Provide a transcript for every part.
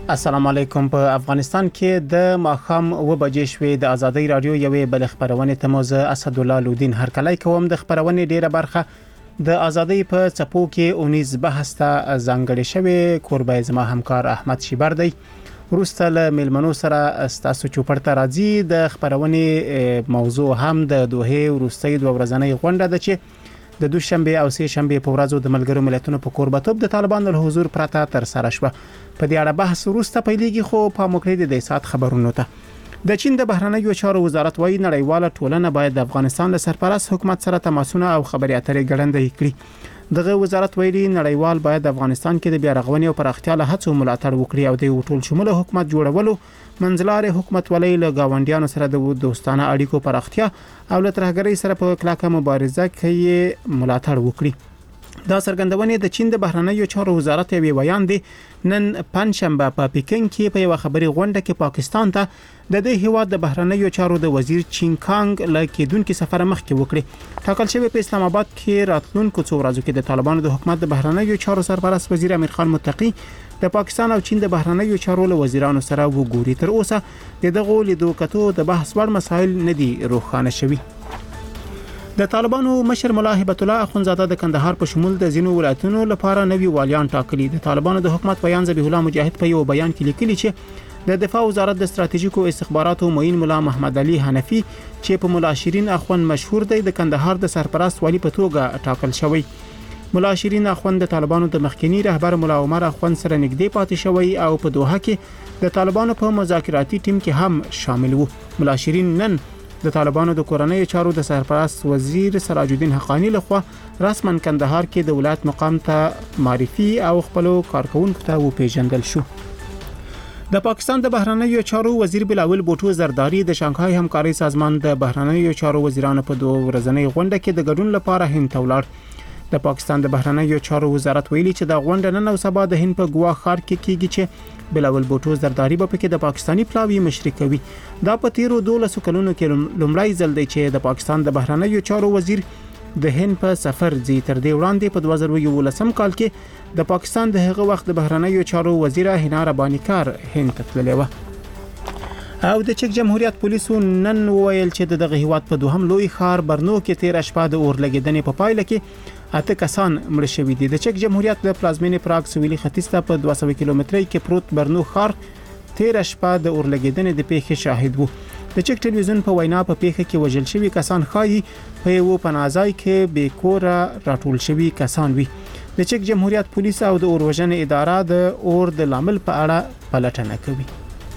السلام علیکم. په افغانستان کې د ماخام و بجې شوې د ازادي رادیو یوې بل خبرونه تموزه اسد الله لودین هرکلی کوم د خبرونه ډیره برخه د ازادي په چپو کې 19 بحث ته ځانګړی شوی. کوربای زما همکار احمد شیبر دی. ورسته له ملمنو سره ستاسو چوپړ ته راځي. د خبرونه موضوع هم د دوه ورستۍ د ورځنۍ غونډه ده چې د دوشنبه او سه شنبه په ورځو د ملګرو ملتونو په کوربتوب د طالبانو له حضور پرته تر سره شوه. په دې اړه بحث وروسته پیلېږي، خو په موکل د سات خبرونو ته د چین د بهرنیو چارو وزارت وايي نړیواله ټولنه باید د افغانستان له سرپرست حکومت سره تماسونه او خبري اترې ګړندې کړي. دغه وزارت ویلي نړیوال باید د افغانستان کې د بیا رغونې او پراختیا له هڅو ملاتړ وکړي او د ټول شموله حکومت جوړولو منځلارې حکومت ولې له گاونډیانو سره د دوستانه اړیکو پراختیا او له ترهګرۍ سره په کلکه مبارزه کې ملاتړ وکړي. دا څرګندونه د چین د بهرنیو چارو وزارت یې بیان دی. نن پنځشنبه په پکین کې په یو خبري غونډه کې پاکستان ته د دې هیواد د بهرنیو چارو د وزیر چین کانګ له کېدونکو سفر مخکې وکړي. ټاکل شوی په اسلام آباد کې راتلونکو څو ورځو کې د طالبانو د حکومت د بهرنیو چارو سرپرست وزیر امیر خان متقی د پاکستان او چین د بهرنیو چارو له وزیرانو سره وګوري. تر اوسه دغه لیدو کتو د بحث وړ مسایل نه دي روښانه شوي. د طالبانو مشر مولا هبت الله اخونزاده د کندهار په شمول د زینو ولایتونو لپاره نوي والیان ټاکلي. د طالبانو د حکومت بیان ذبیح الله مجاهد په یو بیان کې لیکلي چې د دفاع وزارت د ستراتیژیکو استخباراتو معین مولا محمد علي حنفي چې په مولا شیرین اخوند مشهور دی د کندهار د سرپرست والی په توګه ټاکل شوی. مولا شیرین اخوند د طالبانو د مخکنی رهبر مولا عمر اخوند سره نږدې پاتې شوی او په دوحه کې د طالبانو په مذاکراتي ټیم کې هم شامل وو. مولا شیرین نن د طالبانو د کورنۍ چارو د سرپرست وزیر سراج الدین حقانی لخوا رسما کندهار کې د ولایت مقام ته معرفي او خپل کارکونکو ته وپیژندل شو. د پاکستان د بهرنیو چارو وزیر بلاول بوټو زرداری د شانګهای همکاري سازمان د بهرنیو چارو وزیرانو په دوه ورځنۍ غونډه کې د ګډون لپاره هند ته ولاړ. د پاکستان د بهرنیو چارو وزارت ویلي چې د غونډه نن او سبا د هند په ګوا ښار کې کیږي چې بلاول بوټو زرداری په کې د پاکستانی پلاوی مشري کوي. دا په تیرو 12 کلونو کې لومړی ځل دی چې د پاکستان د بهرنیو چارو وزیر د هند په سفر ځي. تر دې وړاندې په 2011 کال کې د پاکستان د هغه وخت د بهرنیو چارو وزیر هینا ربانی کار هند ته تللی و. او د چک جمهوریت پولیسو نن ویل چې دغه هیواد په دوهم لوی ښار برنو کې 13 شپه د اور لګیدنې په پایله کې اته کسان مړ شوي دي. د چک جمهوریت د پلازمینې پراګ سویلي ختیځ ته په 200 کیلومترۍ کې پروت برنو ښار 13 شپه د اور لګیدنې د پیښې شاهد وو. د چک ټلویزیون په وینا په پیښه کې وژل شوي کسان خایي په یو پناهځای کې بیکوره راټول شوي کسان وي. د چک جمهوریت پولیس او د اور وژنې اداره د اور د لامل په اړه پلټنه کوي.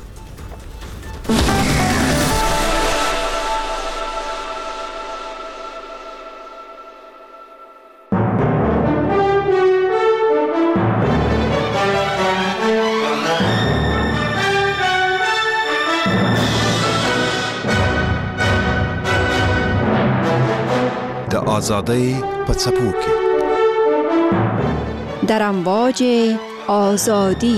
آزادی په څپو کې در امواج آزادی.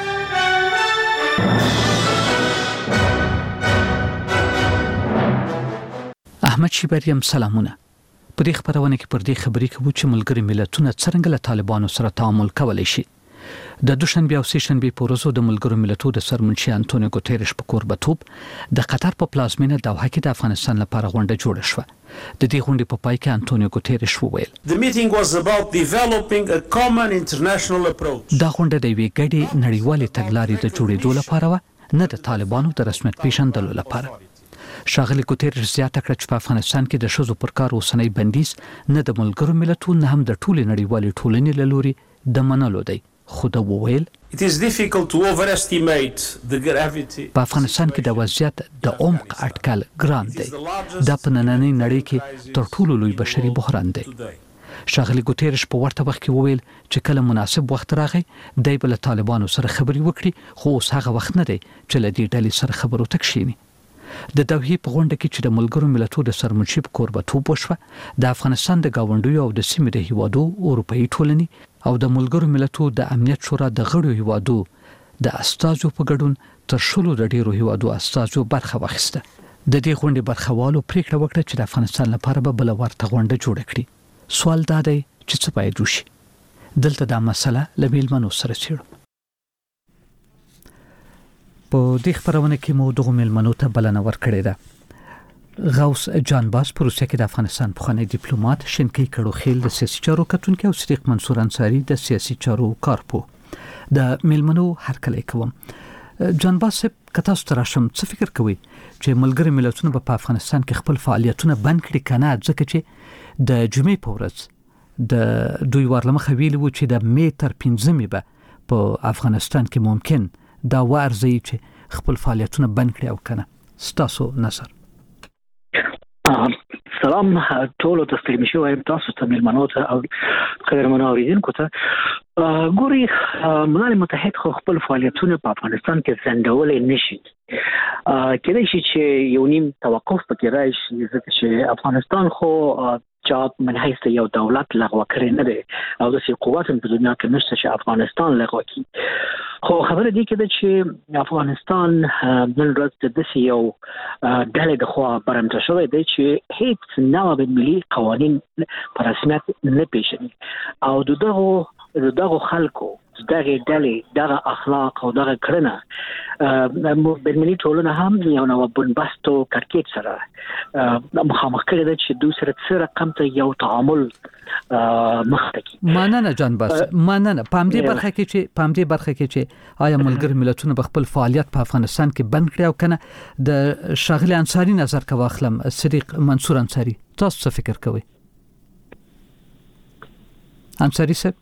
احمد شیبریم سلامونه. په دې خبرونه کې پر دې خبرې کوو چې ملګری ملتونه څنګه له طالبانو سره تعامل کولی شي. د دوشنبه او سه شنبه په ورځو د ملګرو ملتونو د سرمنشي انټونیو ګوتيريش په کوربتوب د قطر په پلازمینه دوحه کې د افغانستان لپاره غونډه جوړه شوه. د دې غونډې په پای کې انټونیو ګوتيريش وویل The meeting was about developing a common international approach. دا غونډه د یوې ګډې نړیوالې تګلارې د جوړېدو لپاره و، نه د طالبانو د رسمیت پیژندلو لپاره. شاغلی ګوتيريش زیاته کړه چې په افغانستان کې د ښځو پر کار اوسنۍ بندیز نه د ملګرو ملتونو هم د ټولې نړیوالې ټولنې له لوري د منلو دی. خو دا وویل It is difficult to overestimate the gravity. په افغانستان کې د وضعیت د عمق اټکل ګران دی. دا په نننۍ نړۍ کې تر ټولو لوی بشري بحران دی. شاغلی ګوتيريش په ورته وخت کې وویل چې کله مناسب وخت راغی دی بل طالبانو سره خبري وکړي، خو اوس هغه وخت نه دی چې له دې ډلې سره خبرو تکشيني. د دوحې په غونډه کې چې د ملګرو ملتونو د سرمنشي په کوربتوب وشوه، د افغانستان د گاونډیو او د سیمې د هیوادو اروپאי ټولنې او د ملګرو ملتونو د امنیت شورا د غړو هیوادو د استازو په ګډون تر شلو د ډیرو هیوادو استازو برخه واخیسته. د دې غونډې برخوالو پریکړه وکړه چې د افغانستان لپاره به بل ورته غونډه جوړه کړي. سوال دا دی چې څه باید وشي. دلته دا مسله له میلمنو سره څېړو. په دې خبرونه کې مو دغه ملمنو ته بلنه ورکړې ده. غوث جان باس په روسیه کې د افغانستان پخوانی ډیپلوماټ، شینکی کړوخیل د سیاسي چارو کتونکي او صدیق منصور انصاری د سیاسي چارو کارپو. د ملمنو هرکلی کوم. جان باس کتا ستراشم څه فکر کوي چې ملګری ملتونه په افغانستان کې خپل فعالیتونه بند کړي کنه، ځکه چې د جمعې په ورځ د دوی ورلمخه ویلي و چې د می تر 15 به په افغانستان کې ممکن دا ورځي چې خپل فعالیتونه بند کړي او کنه. ستاسو نظر؟ سلام ټول ته ستړي مشو وایم تاسو ته ملمنو ته او قدرمنو اوریدونکو ته. ګوري ملل متحد خو خپل فعالیتونه په افغانستان کې ځنډولې نشي. کله چې یو نیم توقف پکې راشي، ځکه چې افغانستان خو جاب من حیث یو دولت لغوه کړی نه دی او د قوت په دنیا کې نشته چې افغانستان لغوه کړي. خو خبره دی کې چې افغانستان نن ورځ د یو ډلې د خوا برمته شوی دی چې هیڅ نوع ملي قوانین په رسمیت نه پیژني او دغه خلکو دغه ډلې دغه اخلاق او دغه کړنه بین‌المللي ټولنه هم یو نوع بنبستو کرکټ سره مخامخ کړي چې دوی سره رقم ته یو تعامل مخکې. مننه جان باس، مننه. پام دې برخه کې چې آیا ملګری ملتونه په خپل فعالیت په افغانستان کې بند کړي او کنه د شاغلی انصاری نظر کا واخلم. صدیق منصور انصاری، تاسو څه فکر کوئ؟ انصاری صاحب.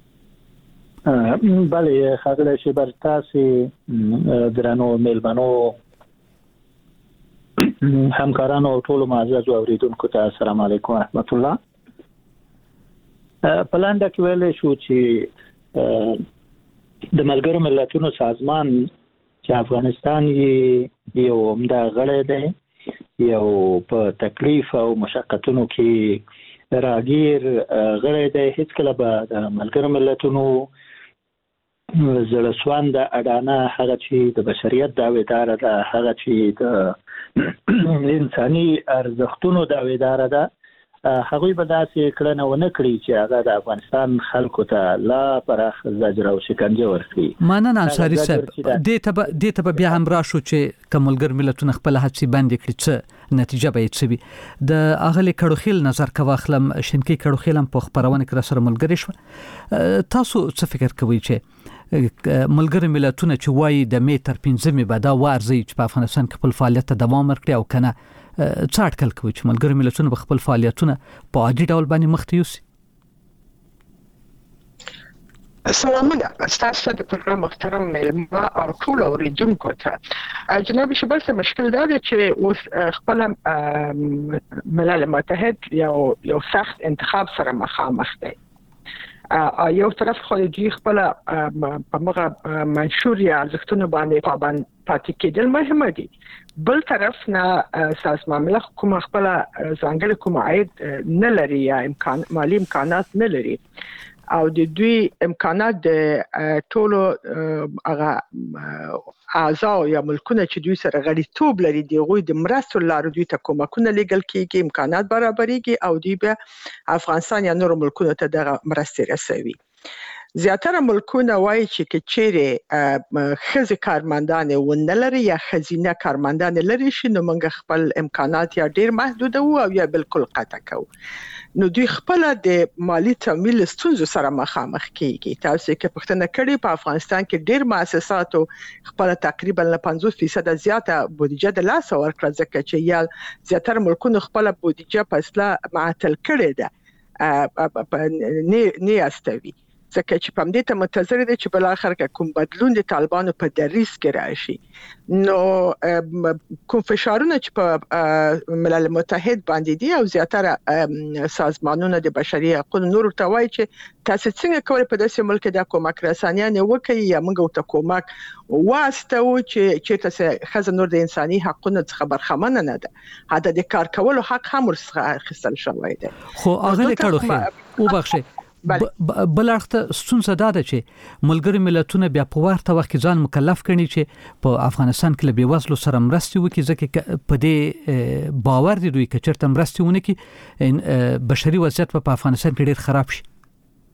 بله خاطر شبر تاسو درنو ملمنو همکارانو او ټول معزز اوریدونکو ته السلام علیکم و رحمت الله. پلانډه کې ویل شو چې د ملګرو ملتونو سازمان چې افغانستان یو عمده غړی دی، یو په تکلیف او مشقتونو کې راګیر غړی دی، هیڅ کله به د ملګرو ملتونو زړه سوانده اډانه هغه چې د بشریت داویدار ده، هغه چې د انساني ارزښتونو داویدار ده، هغوی به داسې کړنه ونه کړي چې هغه د افغانستان خلکو ته لا پراخ زجر او شکنجه ورکړي. مننه انصاری صاحب. دې ته بیا هم راشو چې کوملګر ملتونه خپل هڅې باندې کړي څه نتیجه به یې وي. د اغلی کړوخیل نظر کا واخلم. شینکی کړوخیل هم په خبرونه کې سره ملګری شو. تاسو څه فکر کوئ چې ملګری ملتونه چې وایي د می تر 15 به دا ورځي چې په افغانستان کې خپل فعالیت ته دوام ورکړي او کنه څه اټکل کوي چې ملګری ملتونه په خپل فعالیتونه په عادي ډول باندې مخته یوسي؟ سلامونه ستاسو د پروګرام محترم ملما او ټول اوریدونکو ته. جناب شبل څه مشکل دا دی چې اوس خپل ملل متحد یو سخت انتخاب سره مخامخ دی. یو طرف خو دوی خپل په مغه منشور یا ارزښتونو باندې پابند پاتې کېدل مهمه دي، بل طرف نه سازمان ملل حکومت خپل ځانګړي کوم عاید نه لري یا مالی امکانات نه لري او د دوی امکانات د ټولو هغه اعضاء یا ملکونه چې دوی سره غړیتوب لري دغه د مرستو لارو دوی ته کومکونه لیږل کیږي، امکانات برابرېږي او دوی به افغانستان یا نور ملکونو ته دغه مرستې رسوي. زیاتره ملکونه وایي چې چیرې ښځې کارمندان ونه لري یا ښځینه کارمندان لري شي نو موږ خپل امکانات یا ډیر محدود او یا بالکل قطع کوو. نو دوی خپل د مالی تمویل ستونزو سره مخامخ کیږي. تاسو کې پښتنه کړي په افغانستان کې ډیر مؤسساتو خپل تقریبا 50% زیاته بودیجه د لاس ورکړه، ځکه چې یا زیاتره ملکونه خپل بودیجه په اصله معطل کړي ده نه استوي، ځکه چې په دې ته منتظر دي چې بل اخر کې کوم بدلون د طالبانو په دریس کې راشي. نو کوم فشارونه چې په ملل متحد باندې دي او زیاتره سازمانونه د بشري حقوقو نور ته وایي چې تاسو څنګه کولای په داسې ملک د کومک رسانیانه وکړي یا موږ ته کومک واسطه و چې تاسو خزه نور د انساني حقوقو څخه برخمن نه ده، حتی د کار کولو حق هم ورڅخه اخیستل شوی دی. خو هغه کړو خو وبخښه بل اړخ ستونزه دا ده چې ملګری ملتونه بیا په ورته وخت کې ځان مکلف کړي چې په افغانستان کې له بیوزلو سره مرستې وکړي، ځکه په دې باور دي دوی چې چېرته مرستې ونه کړي بشري وضعیت په افغانستان کې ډېر خراب شي.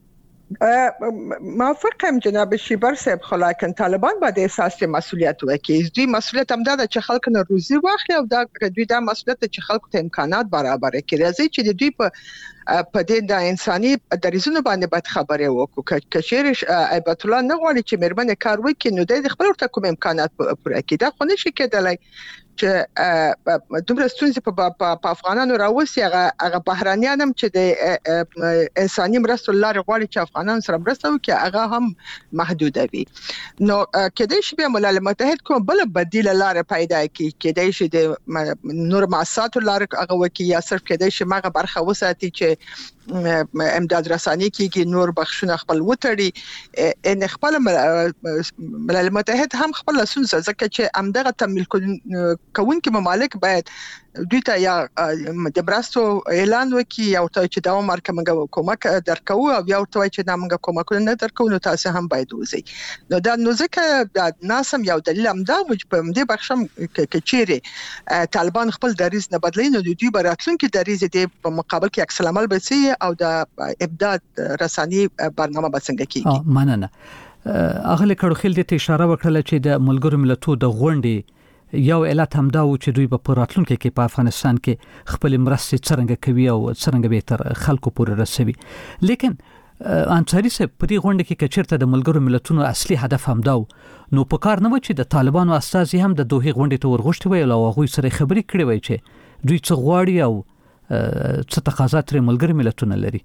موافقم جناب شیبر صاحب، خو لکن طالبان باید احساس مسئولیت وکړي. دوی مسئولیت هم دا چې خلک نه روزي واخلي او دا دوی دا مسئولیت چې خلکو ته امکانات برابر کړي. راځي چې دوی په دې د انساني دریزونو باندې باید خبرې وکړو. کچېر ایبت الله نه غواړي چې مېرمنې کار وکړي نو د خپل ورته کوم امکانات پوره کړي. دا خو نشي کېدلی چې دومره ستونزې په افغانانو راوځي. هغه بهرانيان هم چې د انساني مرستو لارې غواړي چې افغانان سره مرسته وکړي هغه هم محدود وي. نو کېدای شي بیا ملل متحد کوم بل بدیل لارې پیدا کړي. کېدای شي د نور مؤسساتو لارې هغه وکړي یا صرف کېدای شي ماغه برخه وساتي چې امداد رساني کېږي، نور بخښونه خپل وټړي. ان خپل ملل متحد هم خپل لسونځه ځکه چې امدغه تمویل کوونکي ممالک باید دوی ته یا د برستو اعلان وکړي او ته چې دا مرکه موږ کومک درکو او یا ورته چې دا موږ کومک نه درکو نو تاسو هم باید وځي. نو دا نو ځکه ناسم یو دلیل هم دا و چې په دې بخښم کچېره طالبان خپل دریز نه بدلي نو دوی براتلونکي دریز دې په مقابل کې عکس العمل بسي او د ابداع رساني برنامه بسنګ کیږي. مننه. اغله کړو خل دې اشاره وکړه چې د ملګرو ملتونو د غونډې یو علت هم دا و چې دوی په راتلونکي کې په افغانستان کې خپل مرستې څنګه کوي او څنګه به تر خلکو پورې رسوي. لیکن انصاری صاحب په دې غونډه کې کچېرته د ملګرو ملتونو اصلي هدف هم دا نو په کار نه و چې د طالبانو استازي هم د دوه غونډې ته ورغښتي وي او هغه سره خبرې کړې وي چې دوی څه غواړي او څه تقاضا تر ملګرو ملتونو لري.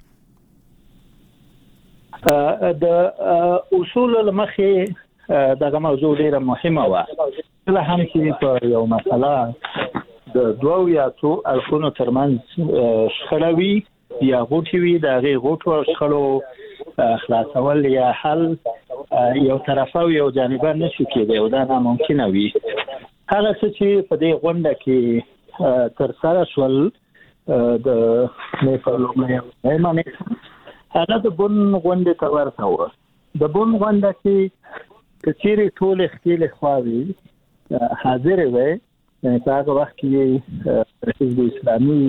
د اصول لمخې دغه موضوع ډیره مهمه و. کله هم چې په یو مسله د دوه یا څو اړخونو ترمنځ شخړه وي یا غوټي وي د هغې غوټو او شخړو خلاصول یا حل یو طرفه او یو جانبه نشي کېدی او دا ناممکنه وي. هغه څه چې په دې غونډه کې ترسره شول د نیپال هغه د بن غونډې ته ورته و. د بن غونډه کې کچېرې ټول خپل خواوي حاضر وي. یعنی په هغه وخت کې حزب اسلامي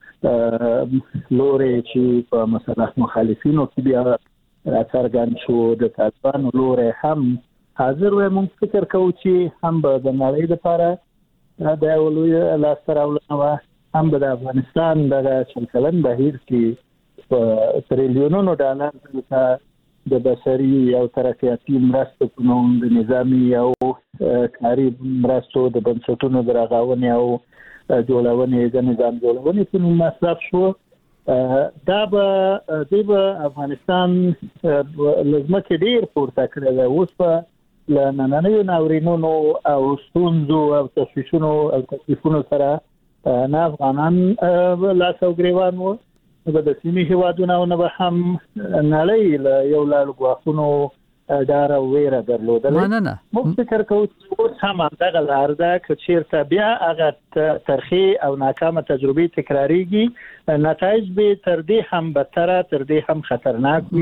لوري چې په مسلح مخالفینو کې بیا راڅرګند شو، د طالبانو لوري هم حاضر وي. موږ فکر کوو چې هم به د نړۍ لپاره د اولوی لاسته راوړنه هم به د افغانستان د چلکلن بهیر کې په تریلیونونو ډالر د بشري او ترقیاتي مرستو په نوم د نظامی او کاري مرستو د بنسټونو د رغاونې او جوړونې د نظام جوړونې په نوم مصرف شو. دا به افغانستان لزمکه ډیر پورته کړی دی. اوس په لنننیو ناورینونو او ستونزو او تشویشونو او تکلیفونو سره نه افغانان لاس او ګریوان وو به د سیمې هیوادونو نه به هم نړۍ له یو لړ ګواښونو ډار او ویره درلودله. موږ فکر کوو چې اوس هم همدغه لار ده که چېرته بیا هغه ترخې او ناکامه تجربې تکراریږي نتایج به تر دې هم بدتره تر دې هم خطرناک وي.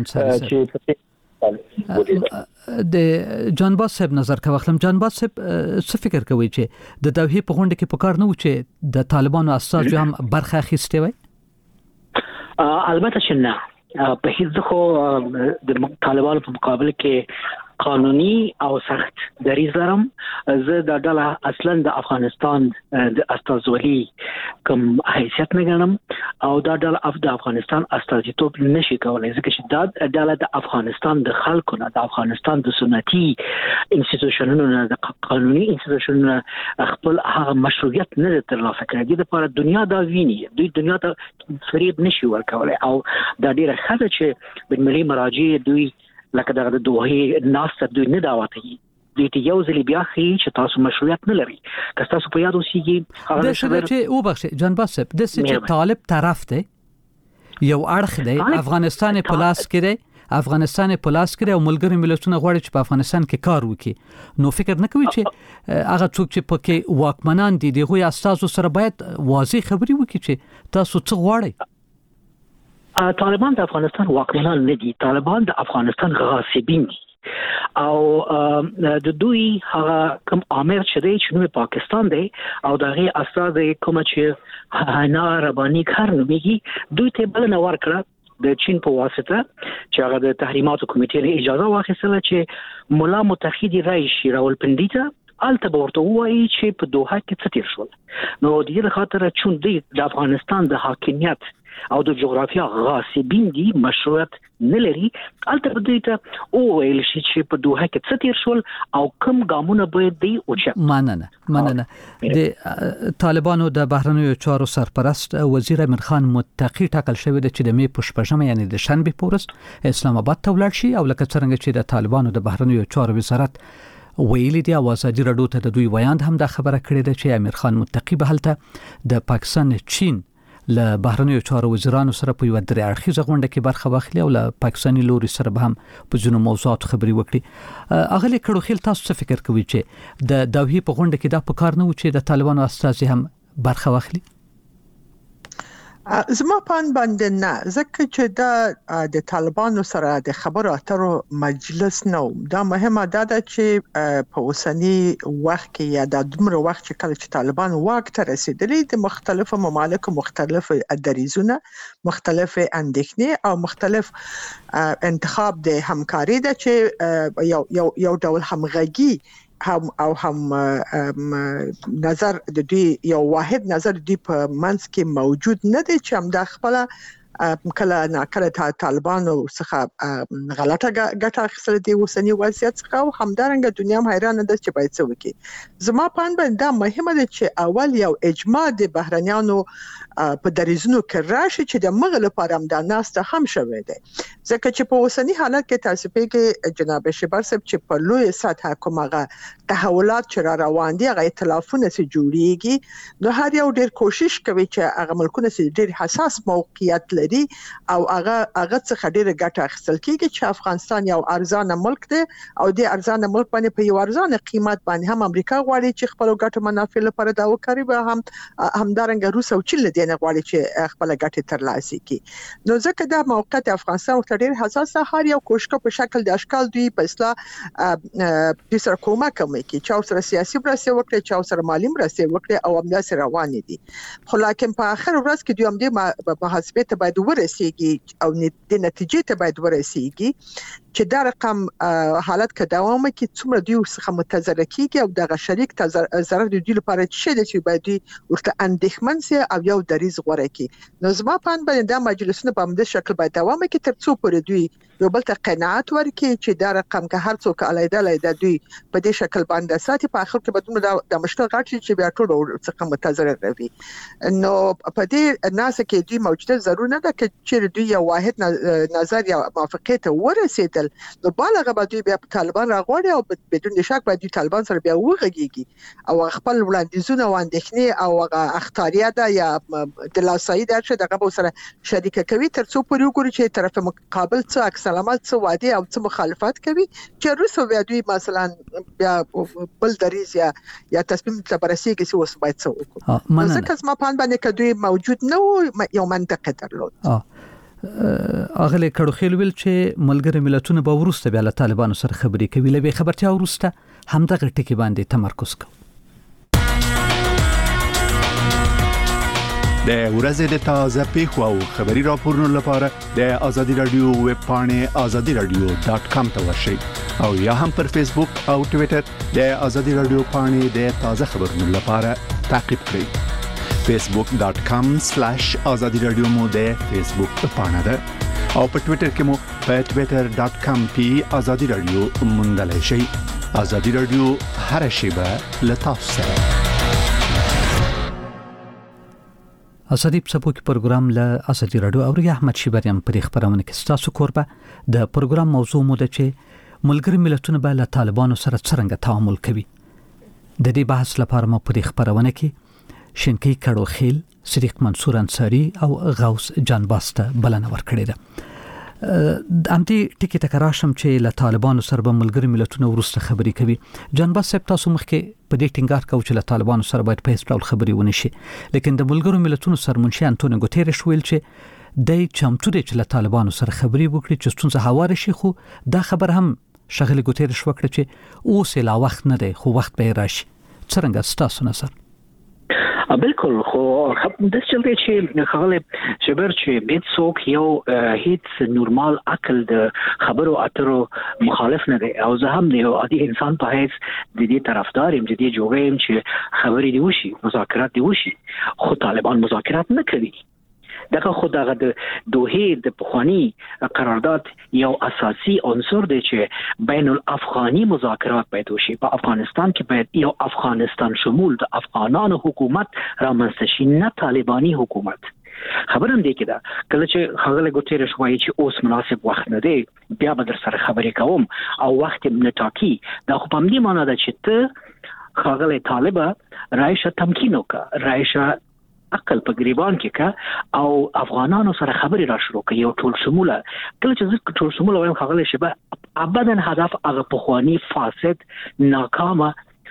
د جانباز صاحب نظر کا وختم. جانباز صاحب څه فکر کوي چې د دوحې په غونډه کې په کار نه و چې د طالبانو استازو هم برخه اخیستې وي؟ البته چې نه، په هیڅ خو د طالبانو په مقابل کې قانوني او سخت دریځ لرم. زه د ډله اصلا د افغانستان د استازولي کوم حیثیت نه ګڼم او دا ډله د افغانستان استازیتوب نشي کولای ځکه چې دا ډله د افغانستان د خلکو نه، د افغانستان د سنتي انسټیټیوشنونو نه، د قانوني انسټیټیوشنونو خپل هغه مشروعیت نه ترلاسه کړي. د لپاره دنیا دا ویني، دوی دنیا ته فریب نشي ورکولای او دا ډیره ښه چې بین المللي مراجع دوی لکه دغه د دوه ناست دوی نه دعوتي دوی ته یو ځل بیا خي چې تاسو مشروعیت نه لري. که تاسو په یاد اوسئ هغه چې او بخښه جانباز صاحب د چې طالب طرف دی یو اړخ دی افغانستان پلاس کړي او ملګری ملتونه غواړي چې په افغانستان کې کار وکړي. نو فکر نه کوي چې هغه څوک چې پکې واکمنان دي دغه استازو سره باید واضح خبري وکړي چې تاسو څه غواړئ؟ طالبان د افغانستان واکمنان نه دي، طالبان د افغانستان غاصبین دي او د دوی هغه کوم امر چې دی چې نو پاکستان دی او دغه استاد کوم چې حنا ربانی کار نوميږي دوی ته بل نه ورکړه د چین په واسطه چې هغه د تحریماتو کمیټې له اجازه واخیستله چې مولا متحد رئیس راولپنډي ته الته ورته وایي چې په دوحه کې څه تیر شول. نو د دې خاطر چون د افغانستان د حاکمیت او د جغرافیا غاصبین دي مشروعیت نه لري، الته په دې ته او ویل شي چې په دوحه کې څه تیر شول او کوم ګامونه باید دی اوچه. مننه د طالبانو د بهرنیو چارو سرپرست وزیر امیر خان متقی ټاکل شوی دی چې د می په شپږمه یعنی د شنبه په ورځ اسلام آباد ته ولاړ شي، او لکه څنګه چې د طالبانو د بهرنیو چارو وزارت ویلي دی، او ازادي راډیو ته د دوی ویاند هم دا خبره کړې ده چې امیر خان متقی به هلته د پاکستان چین له بهرنیو چارو وزیرانو سره په یو درې اړخیزه غونډه کې برخه واخلي او له پاکستاني لوري سره به هم په ځینو موضوعاتو خبرې وکړي. اغلی کړوخیل تاسو څه فکر کوئ چې د دوحې په غونډه کې دا په کار نه و چې د طالبانو استازي هم برخه واخلي؟ زما پان باندې نه، ځکه چې دا د طالبانو سره د خبرو اترو مجلس نه و. دا مهمه ده چې په اوسنی وخت کې یا د دومره وخت چې کله چې طالبان واک ته رسیدلي، د مختلفو ممالکو مختلف دریځونه، مختلف اندېښنې او مختلف انتخاب د همکاري ده چې یو ډول همغږي هم نظر د دې یو واحد نظر دی په منځ کې موجود نه دی چې هم د خپل کله ناکله طالبانو څخه غلطه ګټه اخیستل دي اوسنی وضعیت څخه، او همدارنګه دنیا هم حیرانه ده چې باید څه وکړي. زما په اند دا مهمه ده چې اول یو اجماع د بهرنیانو په دریځونو کې راشي چې د مغل لپاره هم دا ناسته هم شوه دی، ځکه چې په اوسنی حالت کې تاسو پیګه جناب شبر صاحب چې په لوی سطح کومه تحولات چې را روان دي، هغه ائتلافونه سي جوړیږي، نو هر یو ډیر کوشش کوي چې هغه ملکونه سي ډیر حساس موقعیت لري او هغه څخه ډیر ګټه اخیستل کیږي چې افغانستان یو ارزانه ملک دی او د ارزانه ملک باندې په یو ارزانه قیمت باندې هم امریکا غواړي چې خپل ګټه منافع لپاره دا وکړي، به هم همدارنګه روس او چین له نه غواړي چې خپل ګټه ترلاسه کړي. نو ځکه دا موقعیت افغانستان ورته ډیر حساس ده، هر یو کوشش په شکل د اشکال دوی په اصلاح د سر کومه کوي چې چا سره سیاسي مرسته وکړي، چا سره مالی مرسته وکړي او همداسې روان دي. خو لکه په اخر ورځ کې دوی هم د محاسبه ته باید ورسیږي او د نتیجې ته باید ورسیږي چې دا رقم حالت کې دوام کوي، څومره دوی څخه متضرر کیږي او دغه شریک ضرر دوی لپاره چې باید ورته اندېښمن سي او یو دریز غوړه کی. نو زما په اند باندې دا مجلسونه په همدې شکل باید دوام کوي تر څو پورې دوی یو بل ته قناعت ورکړي چې دا رقم که هر څوک علیحده دوی په دې شکل باندې ساتي، په اخر کې به د مشکل غاټي چې بیا ټول څخه متضرر وي. نو په دې ناس کې دوی موجوده ضرور نه ده چې دوی یو واحد نظر یا موافقه ته ورسېدل، نو بالغه به دوی بیا طالبان راغوري او بدون شک به دوی طالبان سره بیا وغږیږي او خپل وړاندیزونه او اندېښنې او اختیاریات یا د لاسایي درشه دغه به سره شریک کوي تر څو پورې وګوري چې طرف مقابل څه سلامات څه وعده او څه مخالفت کوي، چې روس بیا دوی مثلا بیا بل دریز یا تصمیم ته برسېږي چې اوس باید څه وکړو. ځکه زما په اند باندې که دوی موجود نه و یو منطقه درلود. اغلی کړوخیل ویل چې ملګری ملتونه به وروسته بیا له طالبانو سره خبرې کوي، لبي خبرتیا وروسته همدغه ټکی باندې تمرکز کوي. د ورځې د تازه پیښو او خبري راپورونو لپاره د ازادي رادیو ویب پاڼې azadiradio.com ته ورشئ او یا هم پر فیسبوک او ټوئیټر د ازادي رادیو پاڼې د تازه خبرونو لپاره تعقیب کړئ. facebook.com/azadiradio مو د فیسبوک پاڼه ده او په ټوئیټر کې مو په twitter.com/azadiradio موندلای شئ. ازادي رادیو هر شیبه له تاسو سره. ازادي په پروګرام له ازادي رادیو او احمد شیبریم پر خبرونه کې ستاسو کوربه د پروګرام موضوع مو ده چې ملګری ملتونه به له طالبانو سره څنګه تعامل کوي. د دې بحث لپاره مو پر خبرونه کې شینکی کړوخیل، صدیق منصور انصاری او غوث جانباسته بلنه ورکړې ده. امتي ټکی تکراشم چې له طالبانو سره به ملګری ملتونه ورسته خبرې کوي. جانباس صاحب تاسو مخکې په دې ټینګار کوي چې له طالبانو سره باید په هیڅ ډول خبرې ونه شي، لیکن د ملګرو ملتونو سرمنشي انټونیو ګوتيريش ویل چې د چمتو د طالبانو سره خبرې وکړي چې څنګه هوار شي. خو دا خبر هم شغله ګوتيريش وکړه چې اوس لا وخت نه دی، خو وخت به راشي. څنګه ستاسو نظر؟ بالکل خو د چلته چې خغله شبر چې بیت څوک یو هیڅ نورمال عقل د خبرو اترو مخالف نه دی او زه هم یو عادي انسان په هیڅ د دې طرفدار يم چې جوړم چې خبرې دی وشي مذاکرات دی وشي خو طالبان مذاکرات نه کوي دغه خدای د دوه د پخوانی قرارداد یو اساسي عنصر دی چې بین الافغاني مذاکرات باید وشي په افغانستان کې باید یو افغانستان شمول د افغانانو حکومت رامنځته شي نه طالباني حکومت خبرم دی کېده کله چې خغله ګوتریش وایي چې اوس مناسب وخت نه دی بیا به در سره خبرې کوم او وخت نه ټاکي دا خو په دې معنی ده چې ته خغله طالبه رایشه تمکین وکړه رایشه عقل په گریبان کې کا او افغانانو سره خبرې را شروع کړي او ټول شموله کله چې زه ټول شموله وایم خغله شبه ابدا هدف هغه پخوانی فاسد ناکامه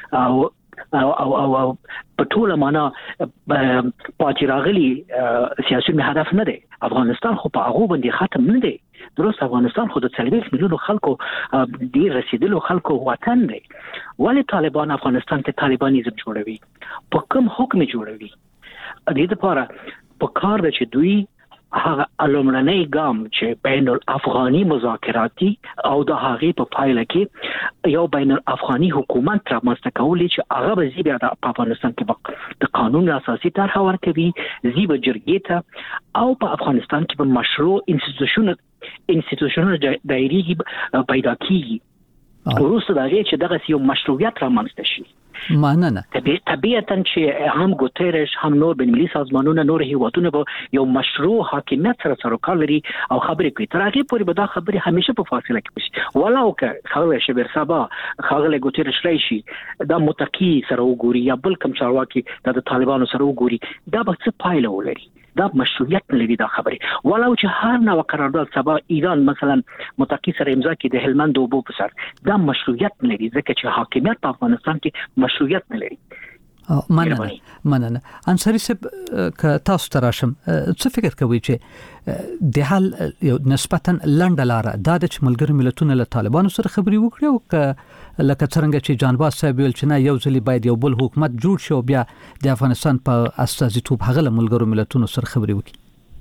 او په ټول معنا پاتې راغلي سیاسي هدف نه دی افغانستان خو په هغه باندې ختم نه دی درست افغانستان خو د 40 میلیون خلکو ډیر رسیدلو خلکو وطن دی ولی طالبان افغانستان کې طالبانیزم جوړوي په کوم حکم جوړوي دې لپاره په کار د چې دوی هغه علمرنۍ ګام چې بین الافغاني مذاکراتی او د هغه په پایله کې یو بین الافغاني حکومت رامنځته کولې چې هغه به زیبه د افغانستان کې د قانون اساسي طرح ورکوي زیبه جرګې ته او په افغانستان کې به مشروع انستیټیوشنل دایرې پیدا کیږي وروسته دا چې دغه یو مشروعیت رامنځته شي مننه طبیعتاً چې هم ګوتریش هم نور بین المللي سازمانونه نور هیوادونه به یو مشروع حاکمیت سره سروکار لري او خبرې کوي تر هغه پورې به دا خبرې همیشه په فاصله کې وي ولاو که خغله شبر سبا خغله ګوتریش راشي دا متقی سره وګوري یا بل کوم چارواکي د طالبانو سره وګوري دا به څه پایله ولري دا مشروعیت لري دا خبرې ولاو چې هر نوع قرارداد سبا ایران مثلا متقی سره امضا کړي د هلمند اوبو په سر دا مشروعیت لري ځکه چې حاکمیت په افغانستان کې مشروعیت نه لري مننه انصاری صاحب که تاسو تراشم څه فکر کوي چې د حال یو نسبتا لنډه لار د چې ملګری ملتونه له طالبانو سره خبري وکړي او لکه څنګه چې جانباز صاحب ویل چې نه یو ځلی باید یو بل حکومت جوړ شي او بیا د افغانستان په استازیتوب هغه ملګری ملتونو سره خبري وکړي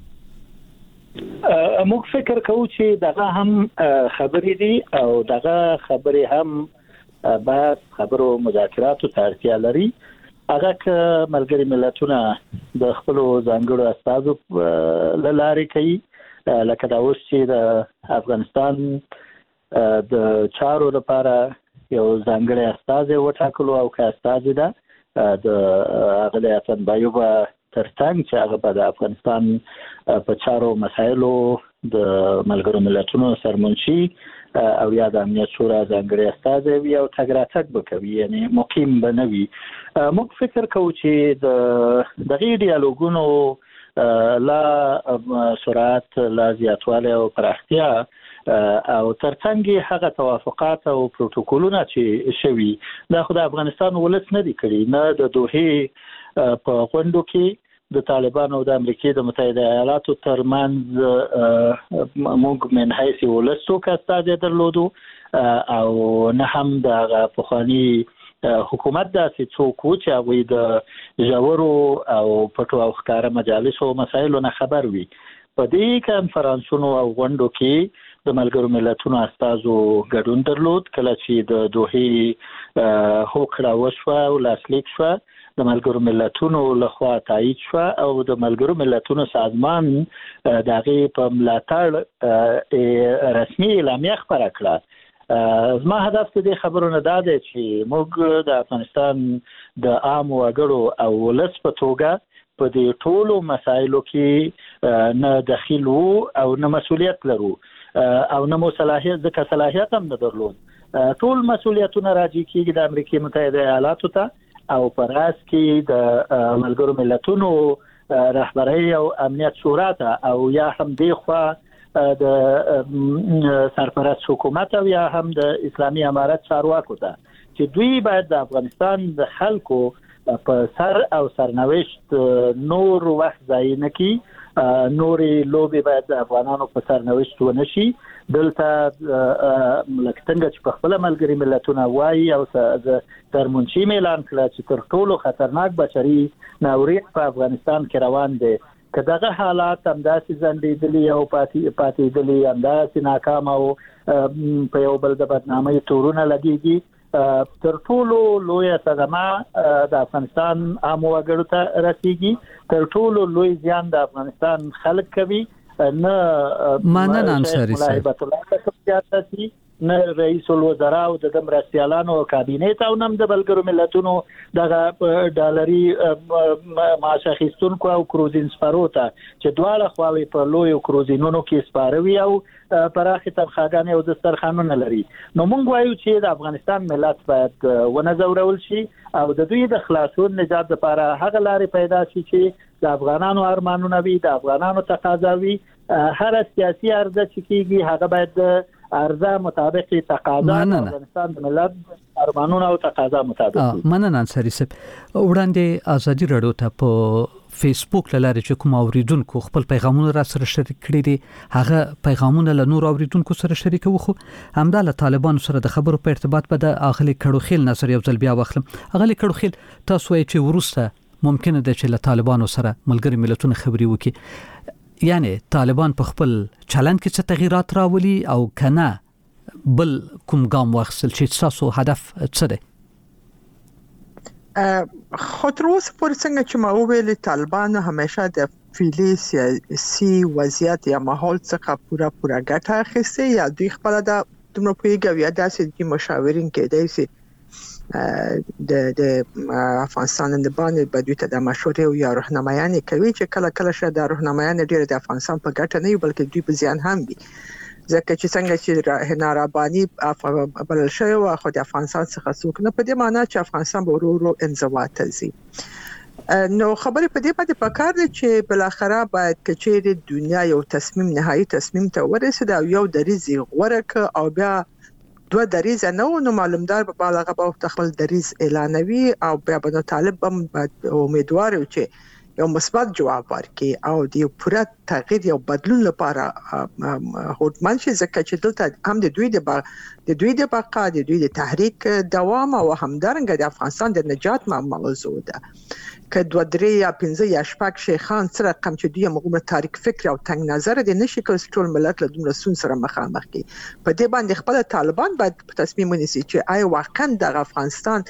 موږ فکر کوو چې دغه هم خبرې دي او دغه خبرې هم بعد خبرو مذاکراتو ته اړتیا لري هغه ک ملګری ملتونه د خپل ځانګړو استازو لارې کوي لکه دا اوس چې د افغانستان د چارو لپاره یو ځانګړی استاذ وټاکلو او که استاذ ده د هغه اتن بایوبا ترڅنګ چې هغه په افغانستان په چارو مسایلو د ملګرو ملتونو سرمنشي او یا د امنیت شورا ځانګړی استاذ وي او تګ راتګ وکوي یعنی مقیم بنوي موږ فکر کوو چې د دغه ډیالوګونو لا سرعت لا زیاتواله او پراختیا او ترڅنګ هغه توافقات او پروتوکولونه چې شوي دا خو د افغانستان ولس نه دي کړی نه د دوه په غونډو کې د طالبانو او د امریکای د متحده ایالاتو ترمنځ موږ من حیث ولستو کاستاد درلودو او نه هم د پخوانی حکومت داسې څوک چې هغه د ژورو او پټو او ښکارا مجالسو مسایلو نه خبر وي په دې کانفرنسونو او غونډو کې د ملګرو ملتونو استازو ګډون درلود کله چې د دوه هوکړه وشوه او لاسلیک شوه د ملګرو ملتونو لخوا تایید شو او د ملګرو ملتونو سازمان دغه په ملاتړ رسمي اعلامیه خبره کړه زما هدف دې خبرونه دا دی چې موږ د افغانستان د عام وګړو او ولس په توګه په دې ټولو مسایلو کې نه دخیل وو او نه مسؤلیت لرو او نه مو صلاحیت هم نه درلود ټول مسؤلیتونه راځي کېږي د امریکای متحده ایالاتو ته او پراس کې د ملګرو ملتونو رهبرۍ او امنیت شورا ته او یا هم دی خو د سرپرست حکومت او یا هم د اسلامي امارت چارواکو ته چې دوی باید د افغانستان د خلکو په سر او سرنوشت نور وخت ځای نه کړي نوري لوبي باید افغانانو په سرنوشت ونشي دلته لکه څنګه چې په خپل ملګری ملتونه وایي او سرمنشي اعلان کړ چې تر ټولو خطرناک بشري ناورین په افغانستان کې روان دي کداغه حالات همداسې زندېدلي او پاتېدلي همداسې ناکام او په یو بل د بدنامۍ تورونه لګيږي تر ټولو لوی صدمه د افغانستان عام وګړو ته رسیږي تر ټولو لوی زیان د افغانستان خلک کوي نه مننه انصاری صاحب نه رئیس الوزراء او د مرستيالانو او کابینټ او نم د بلګرو ملتونو د ډالري معاش اخیستونکو او کروزین سپاروته چې دواړه خواوې په لوی کروزینونو کې سپاروي او پراخه تبخاګانې او دسترخوانونه لري نو موږ وایو چې د افغانستان ملت باید ونځورول شي او د دوی د خلاصون نجات لپاره هغه لارې پیدا شي چې د افغانانو ارمانونه وي د افغانانو تقاضا وي هر سیاسي ارزه چې کیږي هغه باید ارزه مطابق تقاضا افغانستان د ملت ارمانونه او تقاضا مطابق مننه انصاری صاحب وړاندې ازادي رادیو ته په فیسبوک لاره چې کوم اوریدونکو خپل پیغامونه را سره شریک کړي دي هغه پیغامونه له نور اوریدونکو سره شریک وخو همدا له طالبانو سره د خبرو په ارتباط په د اغلی کډوخیل نظر یو ځل بیا واخلم اغلی کډوخیل تاسو یې چې ورسته ممکن ده چې له طالبانو سره ملګری ملتونه خبري وکړي یعنی طالبان په خپل چلند کې څه تغیرات راولي او کنه بل کوم ګام واخیستل چې تاسو هدف څه دی خو تر اوسه پورې څنګه چې ما وویل طالبان همیشه د فعلی سیاسي وضعیت یا ماحول څخه پورا ګټه اخیسته یا دوی خپل د دومره پیګو یا داسې چې مشاورین کېدای شي د افغانستان د باندې بدوی ته د مشورې او راهنمایي کوي چې کله کله شه د راهنمایي ډېر د افغانستان په ګټه نه وي بلکې دوی په زیان هم وي ځکه چې څنګه چې نارابانی بلل شوی او خو د افغانستان څخه څوک نه په دې معنی چې افغانستان به ورو انزوا ته ځي نو خبرې په دې باندې پکار دي چې بل اخره باید کچېری دنیا یو نهایی تصمیم ته ورسېد او یو دریزي غوړک او بیا دوه دریز نو معلومدار به بالغه په خپل دریز اعلانوي او بیا به طالب هم امیدوار و چې یو مثبت جواب ورکړي او د پوره تغییر یو بدلون لپاره هوډمن شي ځکه چې دلته هم د دوی د بقا د دوی د تحریک دوام او همدارنګه د افغانستان د نجات موضوع ده که 2 3 یا 15 یا 6 شیخان سره رقم چې دوی موږ تاریخ فکر او تنگ نظر دي نشي کول ټول ملت له دومره سون سره مخامخ کی په دې باندې خپل طالبان باید تصمیم ونیسي چې آیا واقعا د افغانستان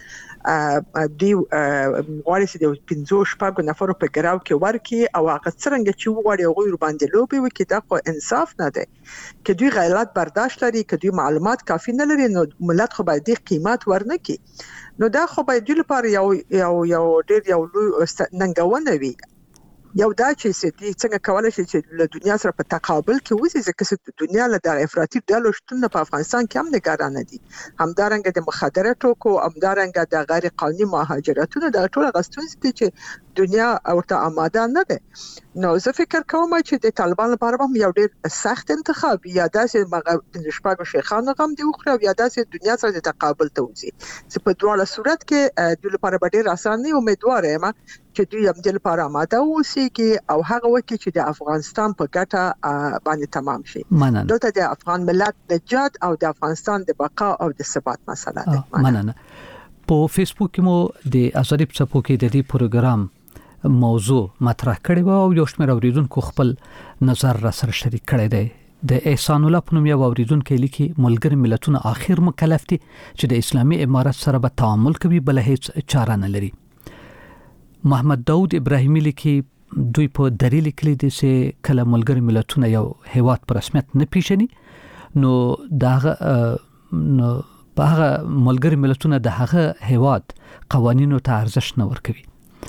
دی غواړي چې د 15 شپږ نفر په ګراو کې ورکی او هغه څنګه چې وغواړي غوړ باندې لوبي وکړي دا خو انصاف نه دی که دوی غیرت برداشت لري که دوی معلومات کافي نه لري نو ملت خو باید قیمت ورنکي نو دا خو باید دوی لپاره یو ډېر یو ننګونه وي یو دا چې سټي څنګه کولای شي چې له دنیا سره په تقابل کې وځي ځکه چې دنیا له د افراطي ډلو شتون په افغانستان کې هم نگرانه دي همدارنګه د مخدراتو کو همدارنګه د غیر قانوني مهاجرتونو د ټول غستون چې دنیا ورته آماده نه ده نو زه فکر کوم چې د طالبان لپاره هم یو ډېر سخت انتخاب یا داسې شپږ شیخانو هم دی خو یا داسې دنیا سره د تقابل ته وځي چې په دواړو صورت کې د لپاره ډېر اسانه نه امیدوار یم چې دوی هم د لپاره آماده اوسېږي او هغه وکړي چې د افغانستان په ګټه باندې تمام شي دلته د افغان ملت د نجات او د افغانستان د بقا او د ثبات مسله ده مننه په فیسبوک کې مو د ازادي په کې د دې پروګرام موضوع مطرح کړی و او یو شمېر اوریدونکو خپل نظر را سره شریک کړی دی د احسان الله په نوم یو اوریدونکو لیکي ملګری ملتونه اخر مکلف دي چې د اسلامي امارت سره به تعامل کوي بل هیڅ چاره نه لري محمد داود ابراهیمی لیکي دوی په دلیل کې دي چې کله ملګری ملتونه یو هیواد په رسمیت نه پیژني نو داغه نو هغه ملګری ملتونه د هغه هیواد قوانینو ته ارزښت نه ورکوي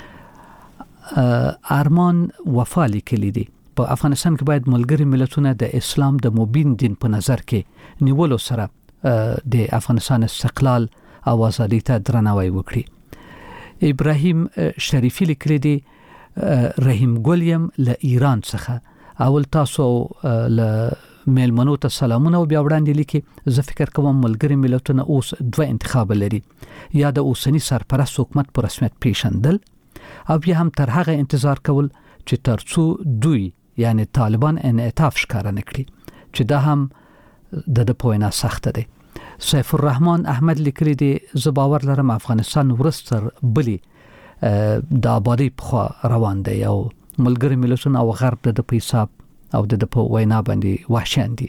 ارمان وفا لیکلی دی په افغانستان کې باید ملګری ملتونه د اسلام د مبین دین په نظر کې نیولو سره د افغانستان استقلال او ازادي ته درناوی وکړي ابراهیم شریفی لیکلی دی رحیم ګولیم له ایران څخه اول تاسو له میلمنو ته سلامونه او بیا وړاندې لیکي زه فکر کوم ملګری ملتونه اوس دوه انتخاب لري یا د اوسنی سرپرست حکومت په رسمیت پیژندل او بیا هم تر هغه انتظار کول چې ترڅو دوی یعنی طالبان انعطاف ښکاره نکړي چې دا هم د پوینا سخت دی. سیف الرحمن احمد لیکلی دی زه باور لرم افغانستان ورستر بلی د آبادی په روان دی او ملګری ملتونه او غرب د حساب او د په وینا باندې وحشیان دي.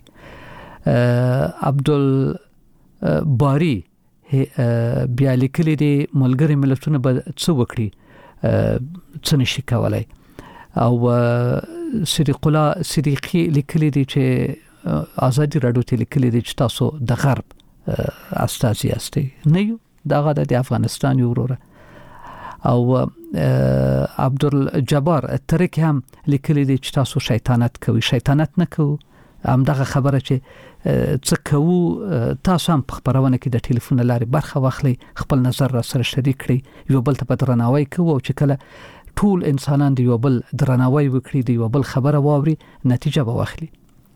عبدالباری بیا لیکلی دی ملګری ملتونه به څه وکړي څه نشي کولای او صدیق الله صدیقی لیکلی دی چې آزادی راډیو ته لیکلی دی چې تاسو د غرب استازي یاستئ نه یو دغه د افغانستان یو وروره او عبدالجبار ترک هم لیکلی دی چې تاسو شیطانت کوي شیطانت نه کوو هم دغه خبره چې څه کوو تاسو هم په خبرونه کې د ټلیفون لارې برخه واخلئ خپل نظر را سره شریک کړئ یو بل ته په درناوي کوو او چې کله ټول انسانان د یو بل درناوي وکړي د یو بل خبره واوري نتیجه به واخلي.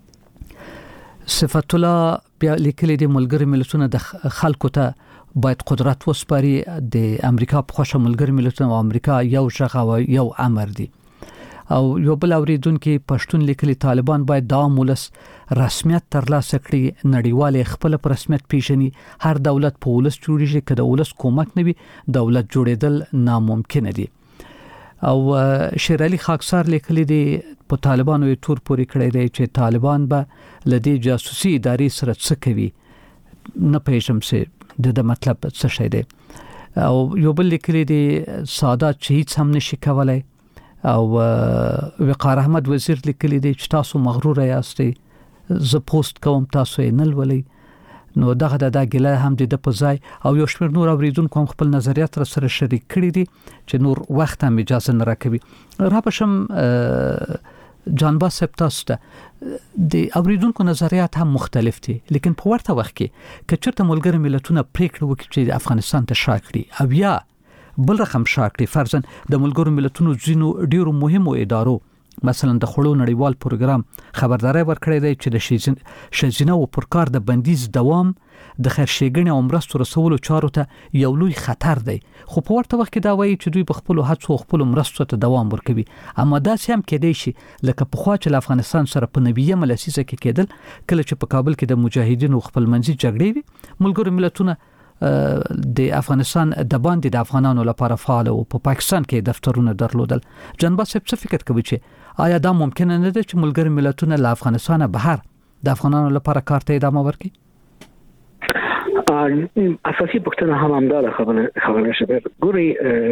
صفت الله بیا لیکلی دی ملګری ملتونه د خلکو ته باید قدرت وسپاري د امریکا په خوښه ملګری ملتونه او امریکا یو ژغ او یو امر دی او یو بل اوریدونکو پښتون لیکلی طالبان باید د مولس رسمیت ترلاسه کړي نړیوال خپل پر رسمیت پیژني هر دولت په ولس جوړیږي کله ولس کومک نوي دولت جوړیدل ناممکن دي. او شیر علي خاکسار لیکلی دی په طالبانو یې تور پوری کړی دی چې طالبان به لدی جاسوسي ادارې سره څه کوي نه پېژم څه د مطلب څه شي دی. او یو بل لیکلی دی سادات چې هیڅ هم نشي کولای او وقار احمد وزیر لیکلی دی چې تاسو مغرور یاستئ زه پوسټ کوم تاسو یې نه لولئ نو دغه د ګله هم د پزای او یو شمېر نور اوریدونکو هم خپل نظریات سره شریک کړي دي چې نور وخت هم اجازه نه راکوي. را بشم جانباز سپتاست د اوریدونکو نظریات هم مختلف دي لیکن په ورته وخت کې کچرته ملګری ملتونه پریکړه وکړي چې افغانستان ته شاکړي او یا بل رقم شاکړي فرضاً د ملګرو ملتونو ځینو ډیرو مهمو ادارو مثلا د خړو نړیوال پروګرام خبرداري ورکړی دی چې د شزینه او پرکار د بندیز دوام د خیرشېګنې او مرستو رسولو چارو ته یو لوی خطر دی خو په ورته وخت کې دا وایي چې دوی په خپل هڅو خپل مرستو ته دوام ورکوي اما دا هم کېدای شي لکه په خوا چې افغانستان سره په 90 لسیزه کې کېدل کله چې په کابل کې د مجاهدینو خپل منځي جګړې وي ملګرو ملتونه د افغانستان د باندې د افغانانو لپاره فعال او په پاکستان کې دفترونه درلودل. جنبا څه فکر کوي چې آیا دا ممکن نه ده چې ملګری ملتونه له افغانستان بهر د افغانانو لپاره کار ته ادامه ورکړي؟ اساسي پوښتنه هم همدا خبره شوه. ګوري